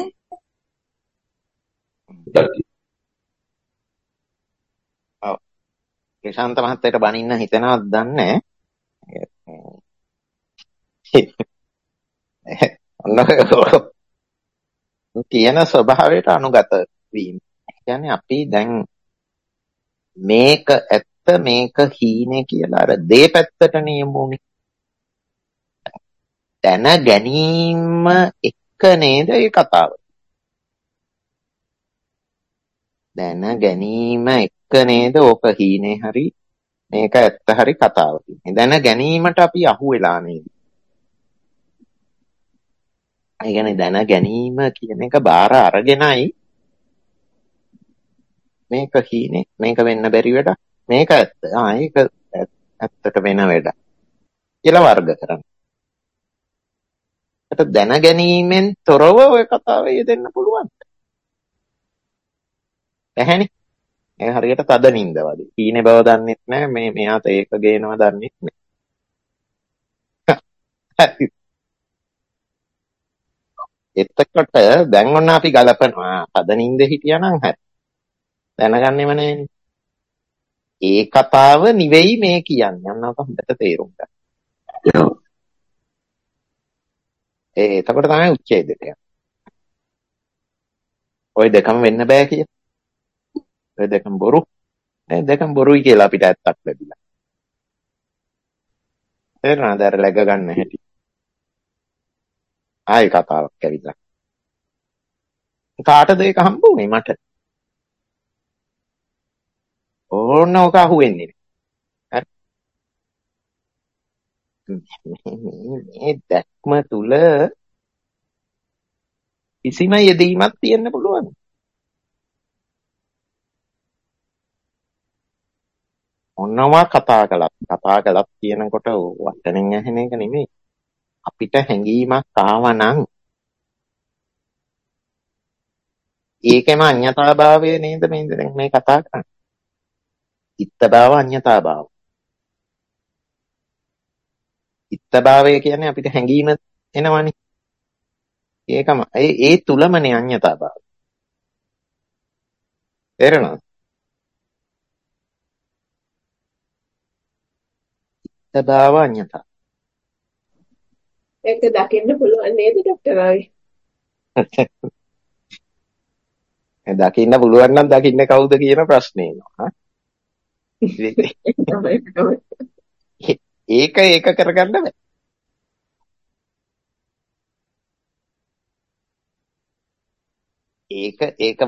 ශාන්ත මහත්තයට බනින්න හිතනවත් දන්නේ ඔන්න කියන ස්වභාවයට අනුගත වීම. කියන්නේ අපි දැන් මේක ඇත්ත මේක හීනේ කියලා අර දෙපැත්තට නියමුනේ. දැන ගැනීම එක නේද ඒ කතාව. දැන ගැනීම එක නේද ඕක හීනේ හරි මේක ඇත්ත හරි කතාව තියෙන්නේ. දැන ගැනීමට අපි අහු වෙලා නේද? ඒ කියන්නේ දැන ගැනීම කියන එක බාර අරගෙනයි මේක හීනේ මේක වෙන්න බැරි වැඩ මේක ඇත්ත. ඒක ඇත්තට වෙන වැඩ කියලා වර්ග කරන්න. ඒත් දැන ගැනීමෙන් තොරව ඔය කතාවේ යෙදෙන්න පුළුවන්. ඇහැනේ. ඒ හරියට තද නින්ද වගේ. හීනේ බව දන්නෙත් නැහැ මෙයාට ඒක ගේනවා දන්නෙත් නැහැ. එතකොට දැන් ඔන්න අපි ගලපනවා තද නින්ද හිටියානම් හරි. දැනගන්නෙම නෑනේ. ඒ කතාව නෙවෙයි මේ කියන්නේ. අන්න අප හොඳට තේරුම් ගන්න. එතකොට තමයි උච්ඡේදයට යන්නේ. ඔය දෙකම වෙන්න බෑ කියලා. ඔය දෙකම බොරු. නේ දෙකම බොරුයි කියලා අපිට ඇත්තක් ලැබිලා. තේරුණාද? අර läග ගන්න හැටි. ආයි කතාවක් ඇවිල්ලා. කාටද ඒක හම්බුනේ මට? ඕන ඔක අහුවෙන්නේ නෑ. මේ දැක්ම තුල කිසිම යෙදීමක් තියෙන්න පුළුවන්. මොනවා කතා කළත් කියනකොට වචනෙන් ඇහෙන එක නෙමෙයි. අපිට හැඟීමක් ආවනම් ඒකෙම අඤ්ඤතාභාවය නේද මේ කතා කරන්නේ. ඉත්තභාව අඤ්ඤතාභාව. ඉත්තභාවය කියන්නේ අපිට හැඟීම එනවනේ. ඒකම ඒ තුලමනේ අඤ්ඤතාභාවය. තේරෙනවද? ඉත්තභාව අඤ්ඤතා. ඒක දකින්න පුළුවන් නේද ડોක්ටර් ආවි? දකින්න පුළුවන් නම් දකින්නේ කවුද කියන ප්‍රශ්නේ එනවා. ඒක කරගන්න බෑ. ඒක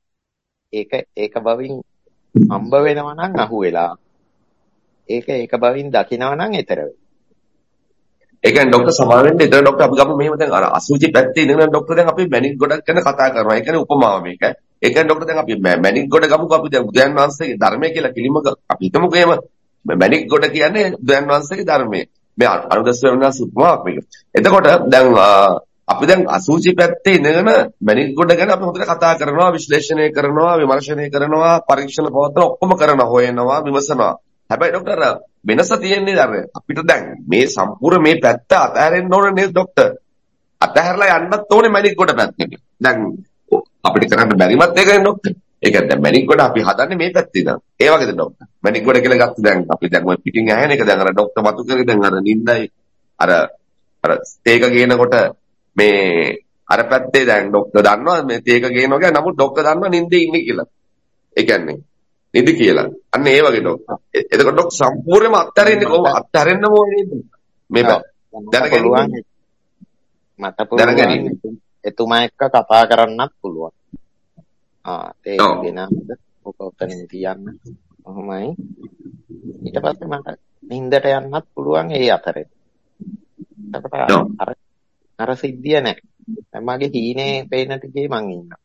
බවින් හම්බ වෙනවා නම් අහු වෙලා. ඒක බවින් දකිනවා නම් ඊතර වෙයි. ඒ කියන්නේ ડોක්ටර් සමාව වෙන්න ඉතින් ડોක්ටර් අපි ගමු මෙහෙම දැන් අර අසුචි පැත්තේ ඉඳගෙන ડોක්ටර් දැන් අපි මැනික් ගොඩක් ගැන කතා කරනවා. ඒ කියන්නේ උපමාව මේක. ඒ කියන්නේ ડોක්ටර් දැන් අපි මැනික් ගොඩ ගමුකෝ අපි දැන් බුදුන් වහන්සේගේ ධර්මය කියලා කිලිමක අපි හිතමුකෝ එහෙම. මැනික් ගොඩ කියන්නේ බුදුන් වහන්සේගේ ධර්මය. මේ අනුදස්ස වෙනස් උපමාවක් මේක. එතකොට දැන් අපි දැන් අසුචි පැත්තේ ඉඳගෙන මැනික් ගොඩ ගැන අපි හොඳට කතා කරනවා, විශ්ලේෂණය කරනවා, විමර්ශනය කරනවා, පරීක්ෂණ පවත්වන ඔක්කොම කරනවා, හොයනවා, විමසනවා. හැබැයි ડોක්ටර් වෙනස තියෙන්නේ අර අපිට දැන් මේ සම්පූර්ණ මේ පැත්ත අතහැරෙන්න ඕනේ නේද ડોක්ටර්? අතහැරලා යන්නත් ඕනේ මැනික් ගොඩ පැත්තට. දැන් අපිට කරන්න බැරිමත් ඒකනේ ડોක්ටර්. ඒ කියන්නේ දැන් මැනික් ගොඩ අපි හදන්නේ මේ පැත්තේ ඉඳන්. ඒ වගේද ડોක්ටර්? මැනික් ගොඩ කියලා ගත්ත දැන් අපි දැන් ඔය පිටින් ඇහෙන එක දැන් අර ડોක්ටර් මතු කරේ දැන් අර නින්දයි අර තේක ගේනකොට මේ අර පැත්තේ දැන් ડોක්ටර් දන්නවා මේ තේක ගේනවා කියන්නේ නමුත් ડોක්ටර් දන්නවා නින්දේ ඉන්නේ කියලා. ඒ කියන්නේ නිදි කියලා. අන්න ඒ වගේ ડોක්ටර්. එතකොට ડોක්ටර් සම්පූර්ණයෙන්ම අත්හැරෙන්නේ කොහොමද? අත්හැරෙන්න ඕනේ නේද? මේ දැනගන්න මට පුළුවන් එතුමා එක්ක කතා කරන්නත් පුළුවන්. ඒක ගෙනල්ද ඔක ඔතනින් තියන්න. කොහොමයි? ඊට පස්සේ මට නින්දට යන්නත් පුළුවන් ඒ අතරේ. එතකොට අර සිද්ධිය නැහැ. මගේ හීනේ පේන ටිකේ මං ඉන්නවා.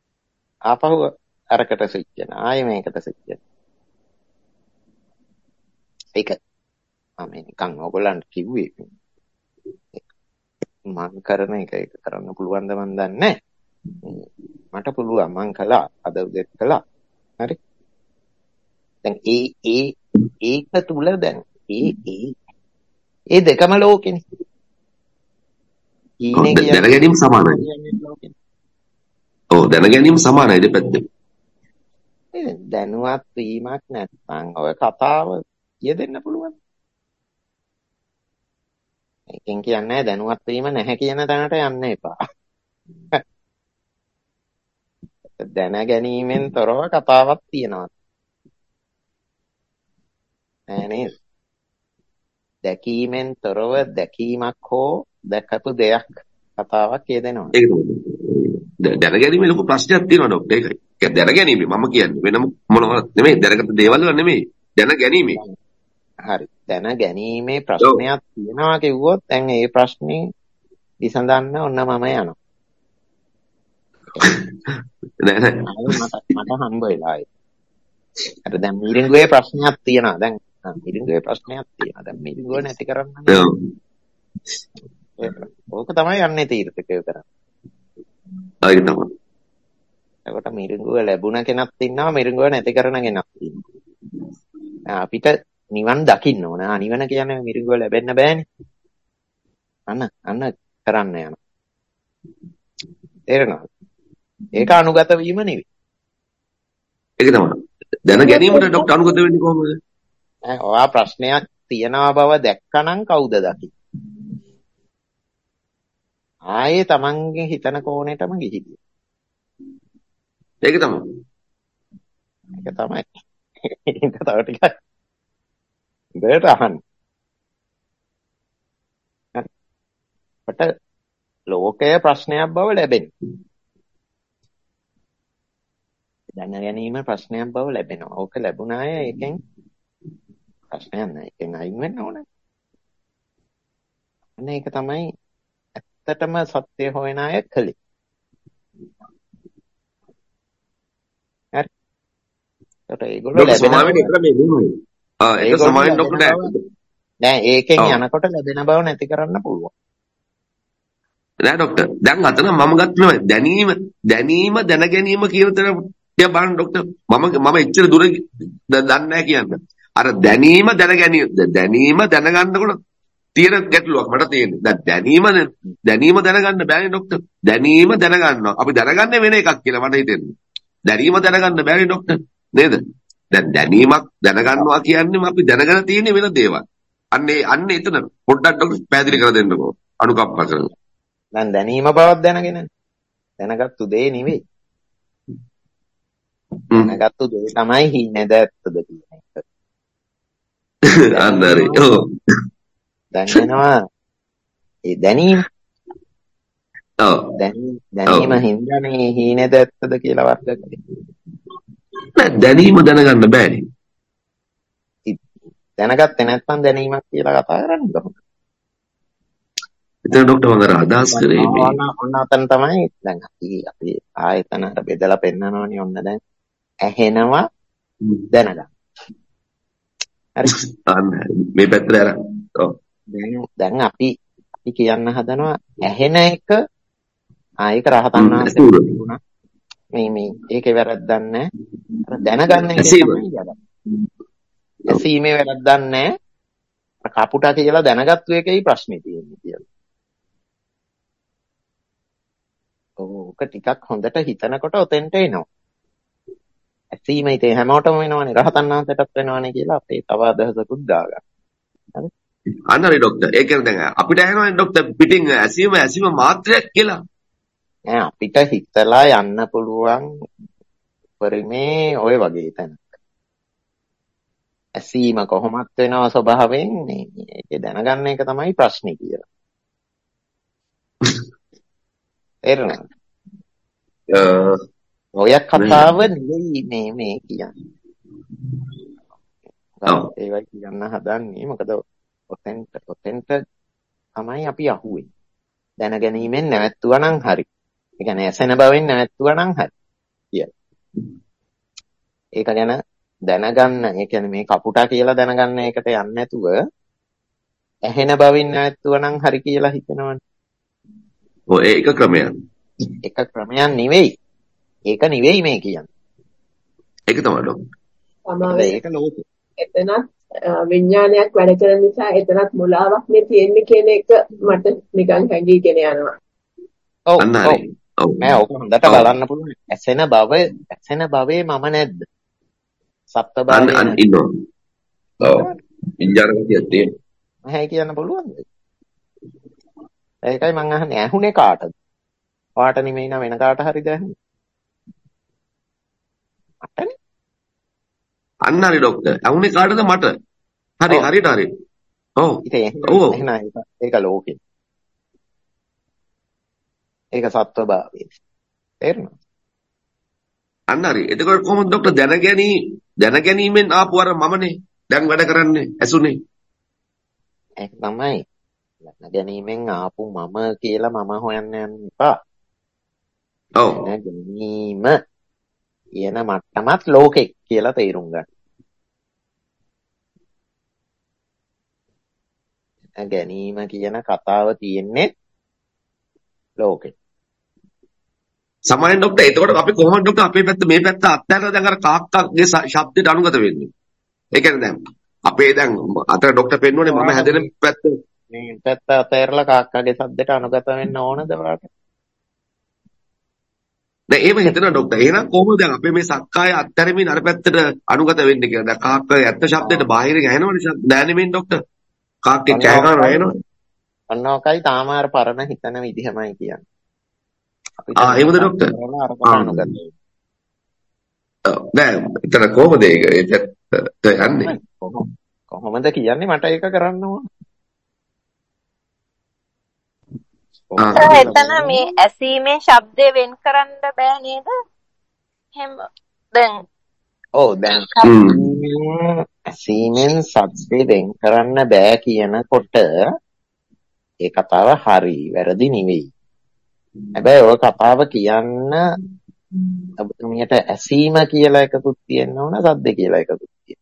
ආපහු අරකට ස්විච් කරනවා. ආයෙ මේකට ස්විච් කරනවා. ඒක මම නිකන් ඕගොල්ලන්ට කිව්වේ මම කරන එක ඒක කරන්න පුළුවන්ද මන් දන්නේ නැහැ. මට පුළුවන් මං කළා අද උදේත් කළා. හරි. දැන් ඒක තුල දැන් ඒ දෙකම ලෝකෙනේ. දැන ගැනීම සමානයි. ඔව් දැන ගැනීම සමානයි දෙපැත්තෙන්. දැනුවත් වීමක් නැත්නම් ඔය කතාව කියදෙන්න පුළුවන්. ඒකෙන් කියන්නේ දැනුවත් වීම නැහැ කියන තැනට යන්න එපා. දැන ගැනීමෙන් තොරව කතාවක් තියෙනවා. නෑ නේද? දැකීමෙන් තොරව දැකීමක් හෝ දැකපු දෙයක් කතාවක් කියදෙනවා. ඒක තමයි. දැන ගැනීමේ ලොකු ප්‍රශ්නයක් තියෙනවා ડોක්ටර්. ඒකයි. දැන ගැනීම මම කියන්නේ වෙන මොනවත් නෙමෙයි. දැනගත දේවල් වල නෙමෙයි. දැන ගැනීම. හරි. දැන ගැනීමේ ප්‍රශ්නයක් තියෙනවා කිව්වොත් දැන් ඒ ප්‍රශ්නේ විසඳන්න ඔන්න මම යනවා. නෑ මට හම්බ වෙලා ඒක. අර දැන් මිරිඟුවේ ප්‍රශ්නයක් තියෙනවා. දැන් මිරිඟුවේ ප්‍රශ්නයක් තියෙනවා. දැන් මිරිඟුව නැති කරන්න ඕක තමයි යන්නේ තීර්ථකය කරන්නේ. ඒක තමයි. එතකොට මිරිඟුව ලැබුණ කෙනෙක් ඉන්නවා මිරිඟුව නැති කරන කෙනෙක් ඉන්නවා. අපිට නිවන් දකින්න ඕන. නිවන කියන්නේ මිරිඟුව ලැබෙන්න බෑනේ. අන්න කරන්න යනවා. තේරෙනවද? ඒක අනුගත වීම නෙවෙයි. ඒක තමයි. දැන ගැනීමට ડોක්ටර් අනුගත වෙන්නේ කොහොමද? ඔයා ප්‍රශ්නයක් තියනවා බව දැක්කනම් කවුද දකින්නේ? ආයේ තමන්ගේ හිතන කෝණයටම ගිහිල්ලා. ඒක තමයි. ඒක තමයි. ඒක තව ටිකක් දෙයට අහන්න. අපට ලෝකයේ ප්‍රශ්නයක් බව ලැබෙනවා. දැන ගැනීම ප්‍රශ්නයක් බව ලැබෙනවා. ඕක ලැබුණ අය ඒකෙන් ප්‍රශ්නයක් නැහැ. ඒකෙන් අයින් වෙන්න ඕනේ. අන්න ඒක තමයි ඇත්තටම සත්‍ය හොයන අය කලේ. හරි. ඒකට ඒගොල්ලෝ ලැබෙනවා. ඒක සමාවෙන්න ડોක්ටර් නෑ ඒකෙන් යනකොට ලැබෙන බව නැති කරන්න පුළුවන්. නෑ ડોක්ටර්. දැන් අතන මම ගන්නවා දැනීම දැන ගැනීම කියන තැන ටික බලන්න ડોක්ටර්. මම එච්චර දුර දන්නේ නැහැ කියන්නේ. අර දැනීම දැනගන්නකොට තියෙන ගැටලුවක් මට තියෙන්නේ. දැන් දැනීම දැනගන්න බෑනේ ડોක්ටර්. දැනීම දැනගන්නවා. අපි දැනගන්නේ වෙන එකක් කියලා මට හිතෙන්නේ. දැනීම දැනගන්න බෑනේ ડોක්ටර්. නේද? දැන් දැනීමක් දැනගන්නවා කියන්නේ අපි දැනගෙන තියෙන වෙන දේවල්. අන්න එතන පොඩ්ඩක් ડોක්ටර් පැහැදිලි කර දෙන්නකෝ. අනුකම්පා කරලා. දැන් දැනීම බවක් දැනගෙන දැනගත්තු දේ නෙවෙයි. දැනගත්තු දේ තමයි හින්නේද ඇත්තද කියන එක. අන්නරි. ඔව්. දැනෙනවා ඒ දැනීම. ඔව්. දැනීම හින්දානේ හිනේද ඇත්තද කියලා වර්ග කරේ. නෑ දැනීම දැනගන්න බෑනේ. දැනගත්තේ නැත්නම් දැනීමක් කියලා කතා කරන්නේ කොහොමද? එතන ડોක්ටර් මම අර අදහස් කරේ මේ ඔන්න අතන තමයි දැන් අපි ආයතන අර බෙදලා පෙන්නනවනේ ඔන්න දැන් ඇහෙනවා දැනගන්න. හරි. මේ පැත්තට අර ඔව්. දැන් අපි කියන්න හදනවා ඇහෙන එක ඒක රහතන් වහන්සේ තිබුණා. මේ ඒකේ වැරද්දක් නැහැ. අර දැනගන්න එකේ තමයි වැරද්ද. ඇසීමේ වැරද්දක් නැහැ. කපුටා කියලා දැනගත්තු එකේ ප්‍රශ්නේ තියෙන්නේ කියලා. ඕක ටිකක් හොඳට හිතනකොට ඔතෙන්ට එනවා. ඇසීම ඉතින් හැමෝටම වෙනවනේ රහතන් වහන්සේටත් වෙනවනේ කියලා අපේ තව අදහසකුත් දාගන්න. හරි? අන්නරි ડોක්ටර්. ඒ කියන්නේ දැන් අපිට ඇහෙනවනේ ડોක්ටර් පිටින් ඇසීම මාත්‍රයක් කියලා. නෑ අපිට හිතලා යන්න පුළුවන් පරිමේ ඔය වගේ තැනක. ඇසීම කොහොමත් වෙනව ස්වභාවයෙන් මේක දැනගන්න එක තමයි ප්‍රශ්නේ කියලා. තේරුණාද? ඔය කතාව නෙවෙයි මේ කියන්නේ. ඒවයි කියන්න හදන්නේ මොකද ඔතෙන්ට තමයි අපි අහුවෙන්නේ. දැනගැනීමෙන් නැවැත්තුවා නම් හරි. ඒ කියන්නේ ඇසෙන බවෙන් නැවැත්තුවා නම් හරි. කියලා. ඒක ගැන දැනගන්න, ඒ කියන්නේ මේ කපුටා කියලා දැනගන්න එකට යන්නේ නැතුව ඇහෙන බවින් නැතුව නම් හරි කියලා හිතනවනේ. ඔය ඒක ක්‍රමයක්. එක ක්‍රමයක් නෙවෙයි. ඒක නෙවෙයි මේ කියන්නේ. ඒක තමයි ඩොක්ටර්. මොකද ඒක ලෝකෙ. එතනත් විඥානයක් වැඩ කරන නිසා එතනත් මුලාවක් නේ තියෙන්නේ කියන එක මට නිකන් හැඟීගෙන යනවා. ඔව් අන්න ඔව්. හරි. ඔව්. නෑ ඔක හොඳට බලන්න පුළුවන්. ඇසෙන භවයේ මම නැද්ද? සත්ත්ව අන්න භවයේ නැද්ද? ඉන්නවා. ඔව්. විඥානකතියක් තියෙනවා. නැහැ කියන්න පුළුවන්ද? ඒකයි මං අහන්නේ ඇහුනේ කාටද? ඔයාට නෙමෙයි නම් වෙන කාට හරිද ඇහුනේ? මටනේ. අන්න හරි ඩොක්ටර්. අහුනේ කාටද මට? හරි ඔව්. හරියට හරි. ඔව්. ඉතින් ඔව්. එහෙනම් ඒක ලෝකෙ. ඒක සත්ත්ව භාවයේ. තේරුණාද? අන්න හරි. එතකොට කොහොමද ඩොක්ටර් දැනගැනීමෙන් ආපු අර මමනේ දැන් වැඩ කරන්නේ ඇසුනේ. ඒක තමයි. දැනගැනීමෙන් ආපු මම කියලා මම හොයන්න යන්න එපා. ඔව්. දැනගැනීම කියන මට්ටමත් ලෝකෙක් කියලා තේරුම් ගන්න. දැනගැනීම කියන කතාව තියෙන්නේ ලෝකෙ. සමාවෙන් ඩොක්ටර් එතකොට අපි කොහොමද ඩොක්ටර් අපේ පැත්ත මේ පැත්ත අත්හැරලා දැන් අර කාක්කගේ ශබ්දයට අනුගත වෙන්නේ? ඒ කියන්නේ දැන් අපේ දැන් අතර ඩොක්ටර් පෙන්වන්නේ මම හැදෙන පැත්ත. මේ පැත්ත අතහැරලා කාක්කාගේ සද්දට අනුගත වෙන්න ඕනද ඔයාලට? දැන් එහෙම හිතනවා ඩොක්ටර්. එහෙනම් කොහොමද දැන් අපේ මේ සක්කාය අත්හැරමින් අර පැත්තට අනුගත වෙන්නේ කියලා. දැන් කාක්කගේ ඇත්ත ශබ්දයට බාහිරින් ඇහෙනවනේ දැනෙමින් ඩොක්ටර්. කාක්කේ කෑ ගන්නවා ඇහෙනවනේ. අන්න ඔකයි තාම අර පරණ හිතන විදිහමයි කියන්නේ. එහෙමද ඩොක්ටර්? අනුගත වෙන්න. දැන් එතන කොහොමද ඒක යන්නේ? කොහොමද කියන්නේ මට ඒක කරන්න ඕන. එතන මේ ඇසීමේ ශබ්දේ වෙන් කරන්න බෑ නේද? එහෙම දැන් ඔව් දැන් ඇසීමෙන් ශබ්දේ වෙන් කරන්න බෑ කියනකොට ඒ කතාව හරි වැරදි නෙවෙයි. හැබැයි ඔය කතාව කියන්න ඔබතුමියට ඇසීම කියලා එකකුත් තියෙන්න ඕන සද්ද කියලා එකකුත් තියෙන්න.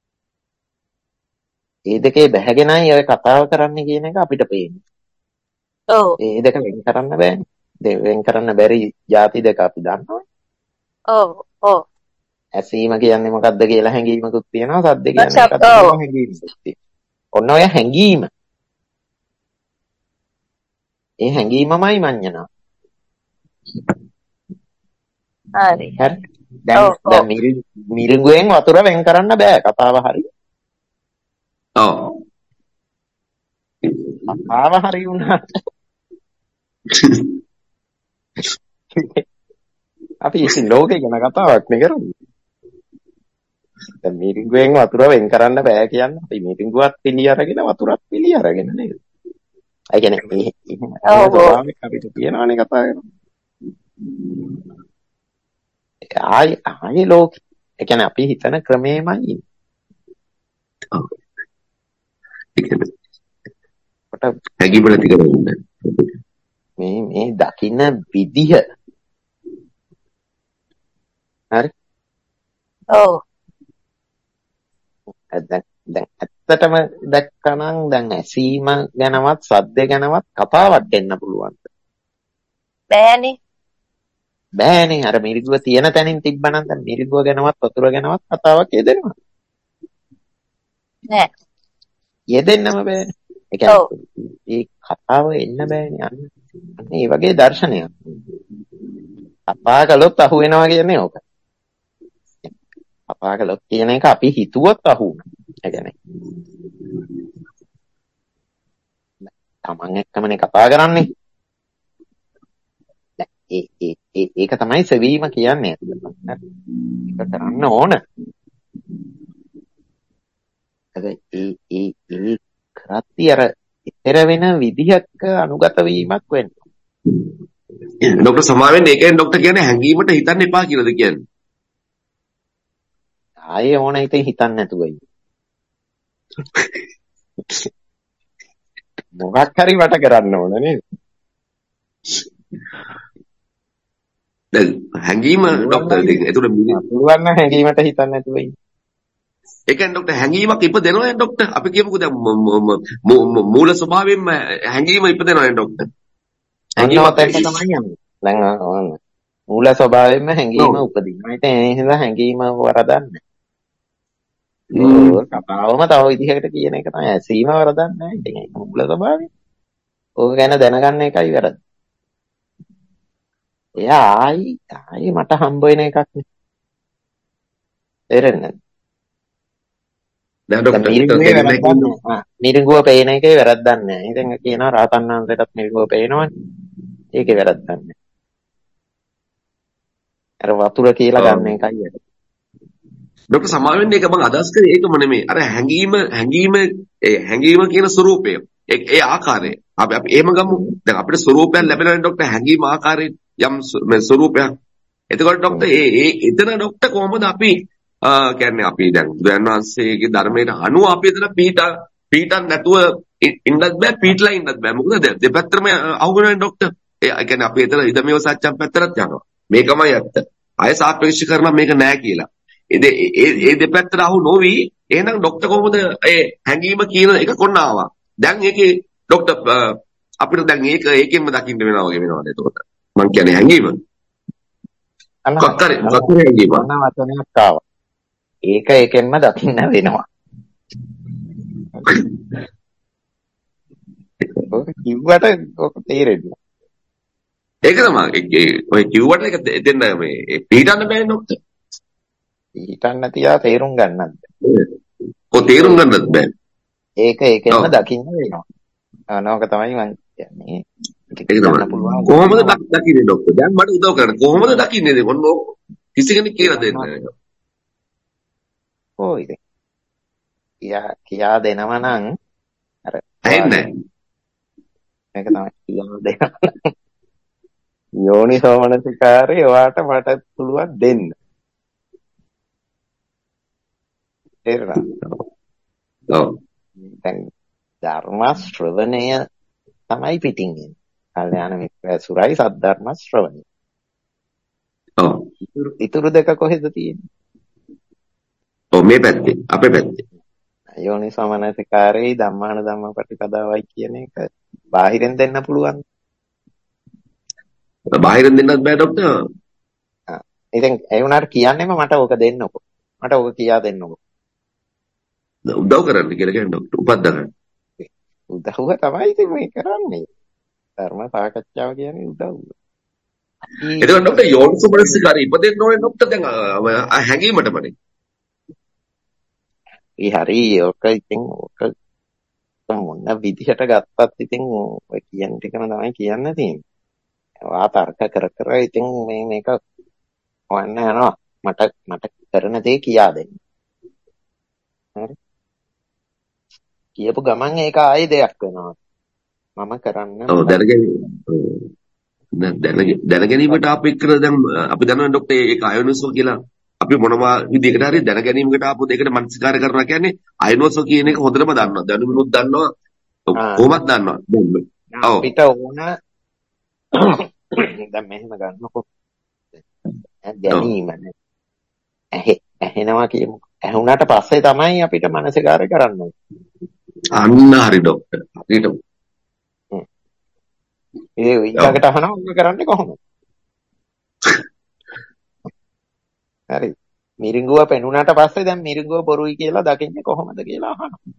ඒ දෙකේ බැහැගෙනයි ඔය කතාව කරන්න කියන එක අපිට පේන්නේ. ඔව්. ඒ දෙක වෙන් කරන්න බෑනේ. වෙන් කරන්න බැරි ಜಾති දෙක අපි දන්නවනේ. ඔව් ඔව්. ඇසීම කියන්නේ මොකද්ද කියලා හැඟීමකුත් තියෙනවා. සද්ද කියන්නේ මොකක්ද කියලා හැඟීමකුත් තියෙනවා. ඔන්න ඔය හැඟීම. ඒ හැඟීමමයි මඤ්ඤණා. හරි. හරි. දැන් මිරිඟුවෙන් වතුර වෙන් කරන්න බෑ. කතාව හරි. ඔව්. කතාව හරි වුණාට අපි ඉතින් ලෝකේ ගැන කතාවක් නේ කරන්නේ. දැන් මිරිඟුවෙන් වතුර වෙන් කරන්න බෑ කියන්නේ අපි මිරිඟුවත් පිළි අරගෙන වතුරත් පිළි අරගෙන නේද? ඒ කියන්නේ මේ ස්වභාවික අපිට කියනවානේ කතා කරනවා. ආයි ලෝකෙ. ඒ කියන්නේ අපි හිතන ක්‍රමෙමයි. ඔව්. හැකිබල ටික වෙන්නේ. මේ දකින්න විදිහ. හරි? ඔව්. දැන් ඇත්තටම දැක්කනම් දැන් ඇසීම ගැනවත් සද්ද ගැනවත් කතාවක් දෙන්න පුළුවන්. බෑනේ. බෑනේ අර මිරිඟුව තියෙන තැනින් තිබ්බනම් දැන් මිරිඟුව ගැනවත් වතුර ගැනවත් කතාවක් යෙදෙනවා. නෑ. යෙදෙන්නම බෑනේ. ඒ කියන්නේ ඒ කතාව එන්න බෑනේ අන්න. මේ වගේ දර්ශනයක්. කතා කළොත් අහු වෙනවා කියන්නේ ඕක. කතා කළොත් කියන එක අපි හිතුවොත් අහු වෙනවා. ඒ කියන්නේ තමන් එක්කමනේ කතා කරන්නේ. ඒක තමයි සෙවීම කියන්නේ. ඒක කරන්න ඕන. ඒ කරත්ටි අර ඉතර වෙන විදිහක අනුගත වීමක් වෙනවා. ඩොක්ටර් සමාවෙන්න ඒ කියන්නේ ඩොක්ටර් කියන්නේ හැංගීමට හිතන්න එපා කියලාද කියන්නේ? ආයේ ඕන හිතේ හිතන්න නැතුව ඉන්න. මොකක් හරි වට කරන්න ඕන නේද? දැන් හැංගීම ඩොක්ටර් ඉතින් ඒතර පුළුවන් නම් හැංගීමට හිතන්න නැතුව ඉන්න. ඒ කියන්නේ ડોක්ටර් හැංගීමක් ඉපදෙනවා නේ ડોක්ටර්. අපි කියමුකෝ දැන් මූල ස්වභාවයෙන්ම හැංගීම ඉපදෙනවා නේ ડોක්ටර්. හැංගීමත් එක්ක තමයි යන්නේ. දැන් ඔන්න මූල ස්වභාවයෙන්ම හැංගීම උපදිනවා. ඉතින් ඒ හින්දා හැංගීම වරදන්නේ. කතාවම තව විදිහකට කියන එක තමයි. ඇසීම වරදන්නේ නැහැ. ඉතින් ඒක මූල ස්වභාවය. ඕක ගැන දැනගන්න එකයි වැරද්ද. එයා ආයි මට හම්බ වෙන එකක් නේ. තේරෙන්නේ නැහැ. මිරිඟුව පේන එකේ වැරද්දක් නැහැ. ඉතින් කියනවා රාතන් වහන්සේටත් මිරිඟුව පේනවනේ. ඒකේ වැරද්දක් නැහැ. අර වතුර කියලා ගන්න එකයි වැරද්ද. ડોક્ટર සමාව වෙන්න ඒක මම අදහස් කරේ ඒකම නෙමෙයි. අර හැංගීම කියන ස්වરૂපය. ඒ ආකාරය. අපි එහෙම ගමු. දැන් අපිට ස්වરૂපයක් ලැබෙනවානේ ડોක්ටර් හැංගීම ආකාරයෙන් යම් ස්වરૂපයක්. එතකොට ડોක්ටර් එතන ડોක්ටර් කොහොමද අපි කියන්නේ අපි දැන් බුදුන් වහන්සේගේ ධර්මයට අනුව අපි එතන පීඩන් නැතුව ඉන්නත් බෑ පීඩලා ඉන්නත් බෑ. මොකද දෙපැත්තම අහුවෙනවානේ ડોක්ටර්. ඒ කියන්නේ අපි එතන ඉදමේව සත්‍යම් පැත්තට යනවා. මේකමයි ඇත්ත. අය සාපේක්ෂ කරන මේක නෑ කියලා. ඒ දෙපැත්තට අහු නොවි එහෙනම් ડોක්ටර් කොහොමද ඒ හැංගීම කියන එක කොන්න ආවා. දැන් ඒකේ ડોක්ටර් අපිට දැන් ඒකෙන්ම දකින්න වෙනවා වගේ වෙනවාද එතකොට. මං කියන්නේ හැංගීම. කොක්කරේ හැංගීම. වචනයක් ආවා. ඒක ඒකෙන්ම දකින්න වෙනවා. ඔක කිව්වට ඔක තේරෙන්නේ. ඒක තමයි. ඔය කිව්වට ඒක දෙන්න මේ පිටින්න බෑනේ ડોක්ටර්. පිටින්න තියා තේරුම් ගන්නත් බෑ. ඔය තේරුම් ගන්නත් බෑ. ඒක ඒකෙන්ම දකින්න වෙනවා. අනෝක තමයි මම කියන්නේ. ඒක තමයි. කොහොමද දකින්නේ ડોක්ටර්? දැන් මට උදව් කරන්න. කොහොමද දකින්නේ? මොන කිසි කෙනෙක් කියලා දෙන්නේ නැහැ. ඔය ඉතින්. කියා දෙනවා නම් අර ඇහෙන්නේ මේක තමයි කියා දෙනවා. යෝනිසෝමනසිකාරේ ඔයාට මට පුළුවන් දෙන්න. තේරුණා? ඔව්. දැන් ධර්ම ශ්‍රවණය තමයි පිටින් එන්නේ. කල්යාණ මිත්‍ර සුරයි සද්ධර්ම ශ්‍රවණය. ඔව්. ඊතුරු දෙක කොහෙද තියෙන්නේ? ඔව් මේ පැත්තේ අපේ පැත්තේ. යෝනිසෝමනසිකාරේ ධම්මාන ධම්මපටිපදාවයි කියන එක බාහිරින් දෙන්න පුළුවන්. බාහිරින් දෙන්නත් බෑ ડોක්ටර්. ඉතින් ඒ වුණාට කියන්නේම මට ඕක දෙන්නකො. මට ඕක කියා දෙන්නකො. උදව් කරන්න කියලා කියන්නේ ડોක්ටර් උපද්දගන්න. උදව්ව තමයි ඉතින් මේ කරන්නේ. ධර්ම සාකච්ඡාව කියන්නේ උදව්ව. එතකොට ડોක්ටර් යෝනිසෝමනසිකාරේ ඉපදෙන්න ඕනේ ડોක්ටර් දැන් හැංගීමටමනේ. හරි ඔක ඉතින් ඔක මොන විදිහට ගත්තත් ඉතින් ඔය කියන ටිකම තමයි කියන්න තියෙන්නේ. වා තර්ක කර ඉතින් මේක වන්න යනවා. මට කරන දේ කියා දෙන්න. හරි. කියපු ගමන් ඒක ආයේ දෙයක් වෙනවා. මම කරන්න ඔව් දැනගැනීමට අපි කර දැන් අපි දන්නවා ડોක්ටර් ඒක අයෝනිසෝ කියලා අපි මොනවා විදිහකට හරි දැනගැනීමකට ආපු දෙයකට මනසිකාර කරනවා කියන්නේ අයෝනිසෝ කියන එක හොඳටම දන්නවා. දැනුමිනුත් දන්නවා. කොහොමද දන්නවා. ඔව්. අපිට ඕන දැන් මෙහෙම ගන්නකො. දැනීමනේ. ඇහෙනවා කියමු. ඇහුණාට පස්සේ තමයි අපිට මනසිකාරය කරන්න ඕනේ. අන්න හරි ડોක්ටර්. හරියට. ඒ ඊළඟට අහනවා ඔක කරන්නේ කොහොමද? හරි. මිරිඟුව පෙනුනට පස්සේ දැන් මිරිඟුව බොරුයි කියලා දකින්නේ කොහොමද කියලා අහනවා.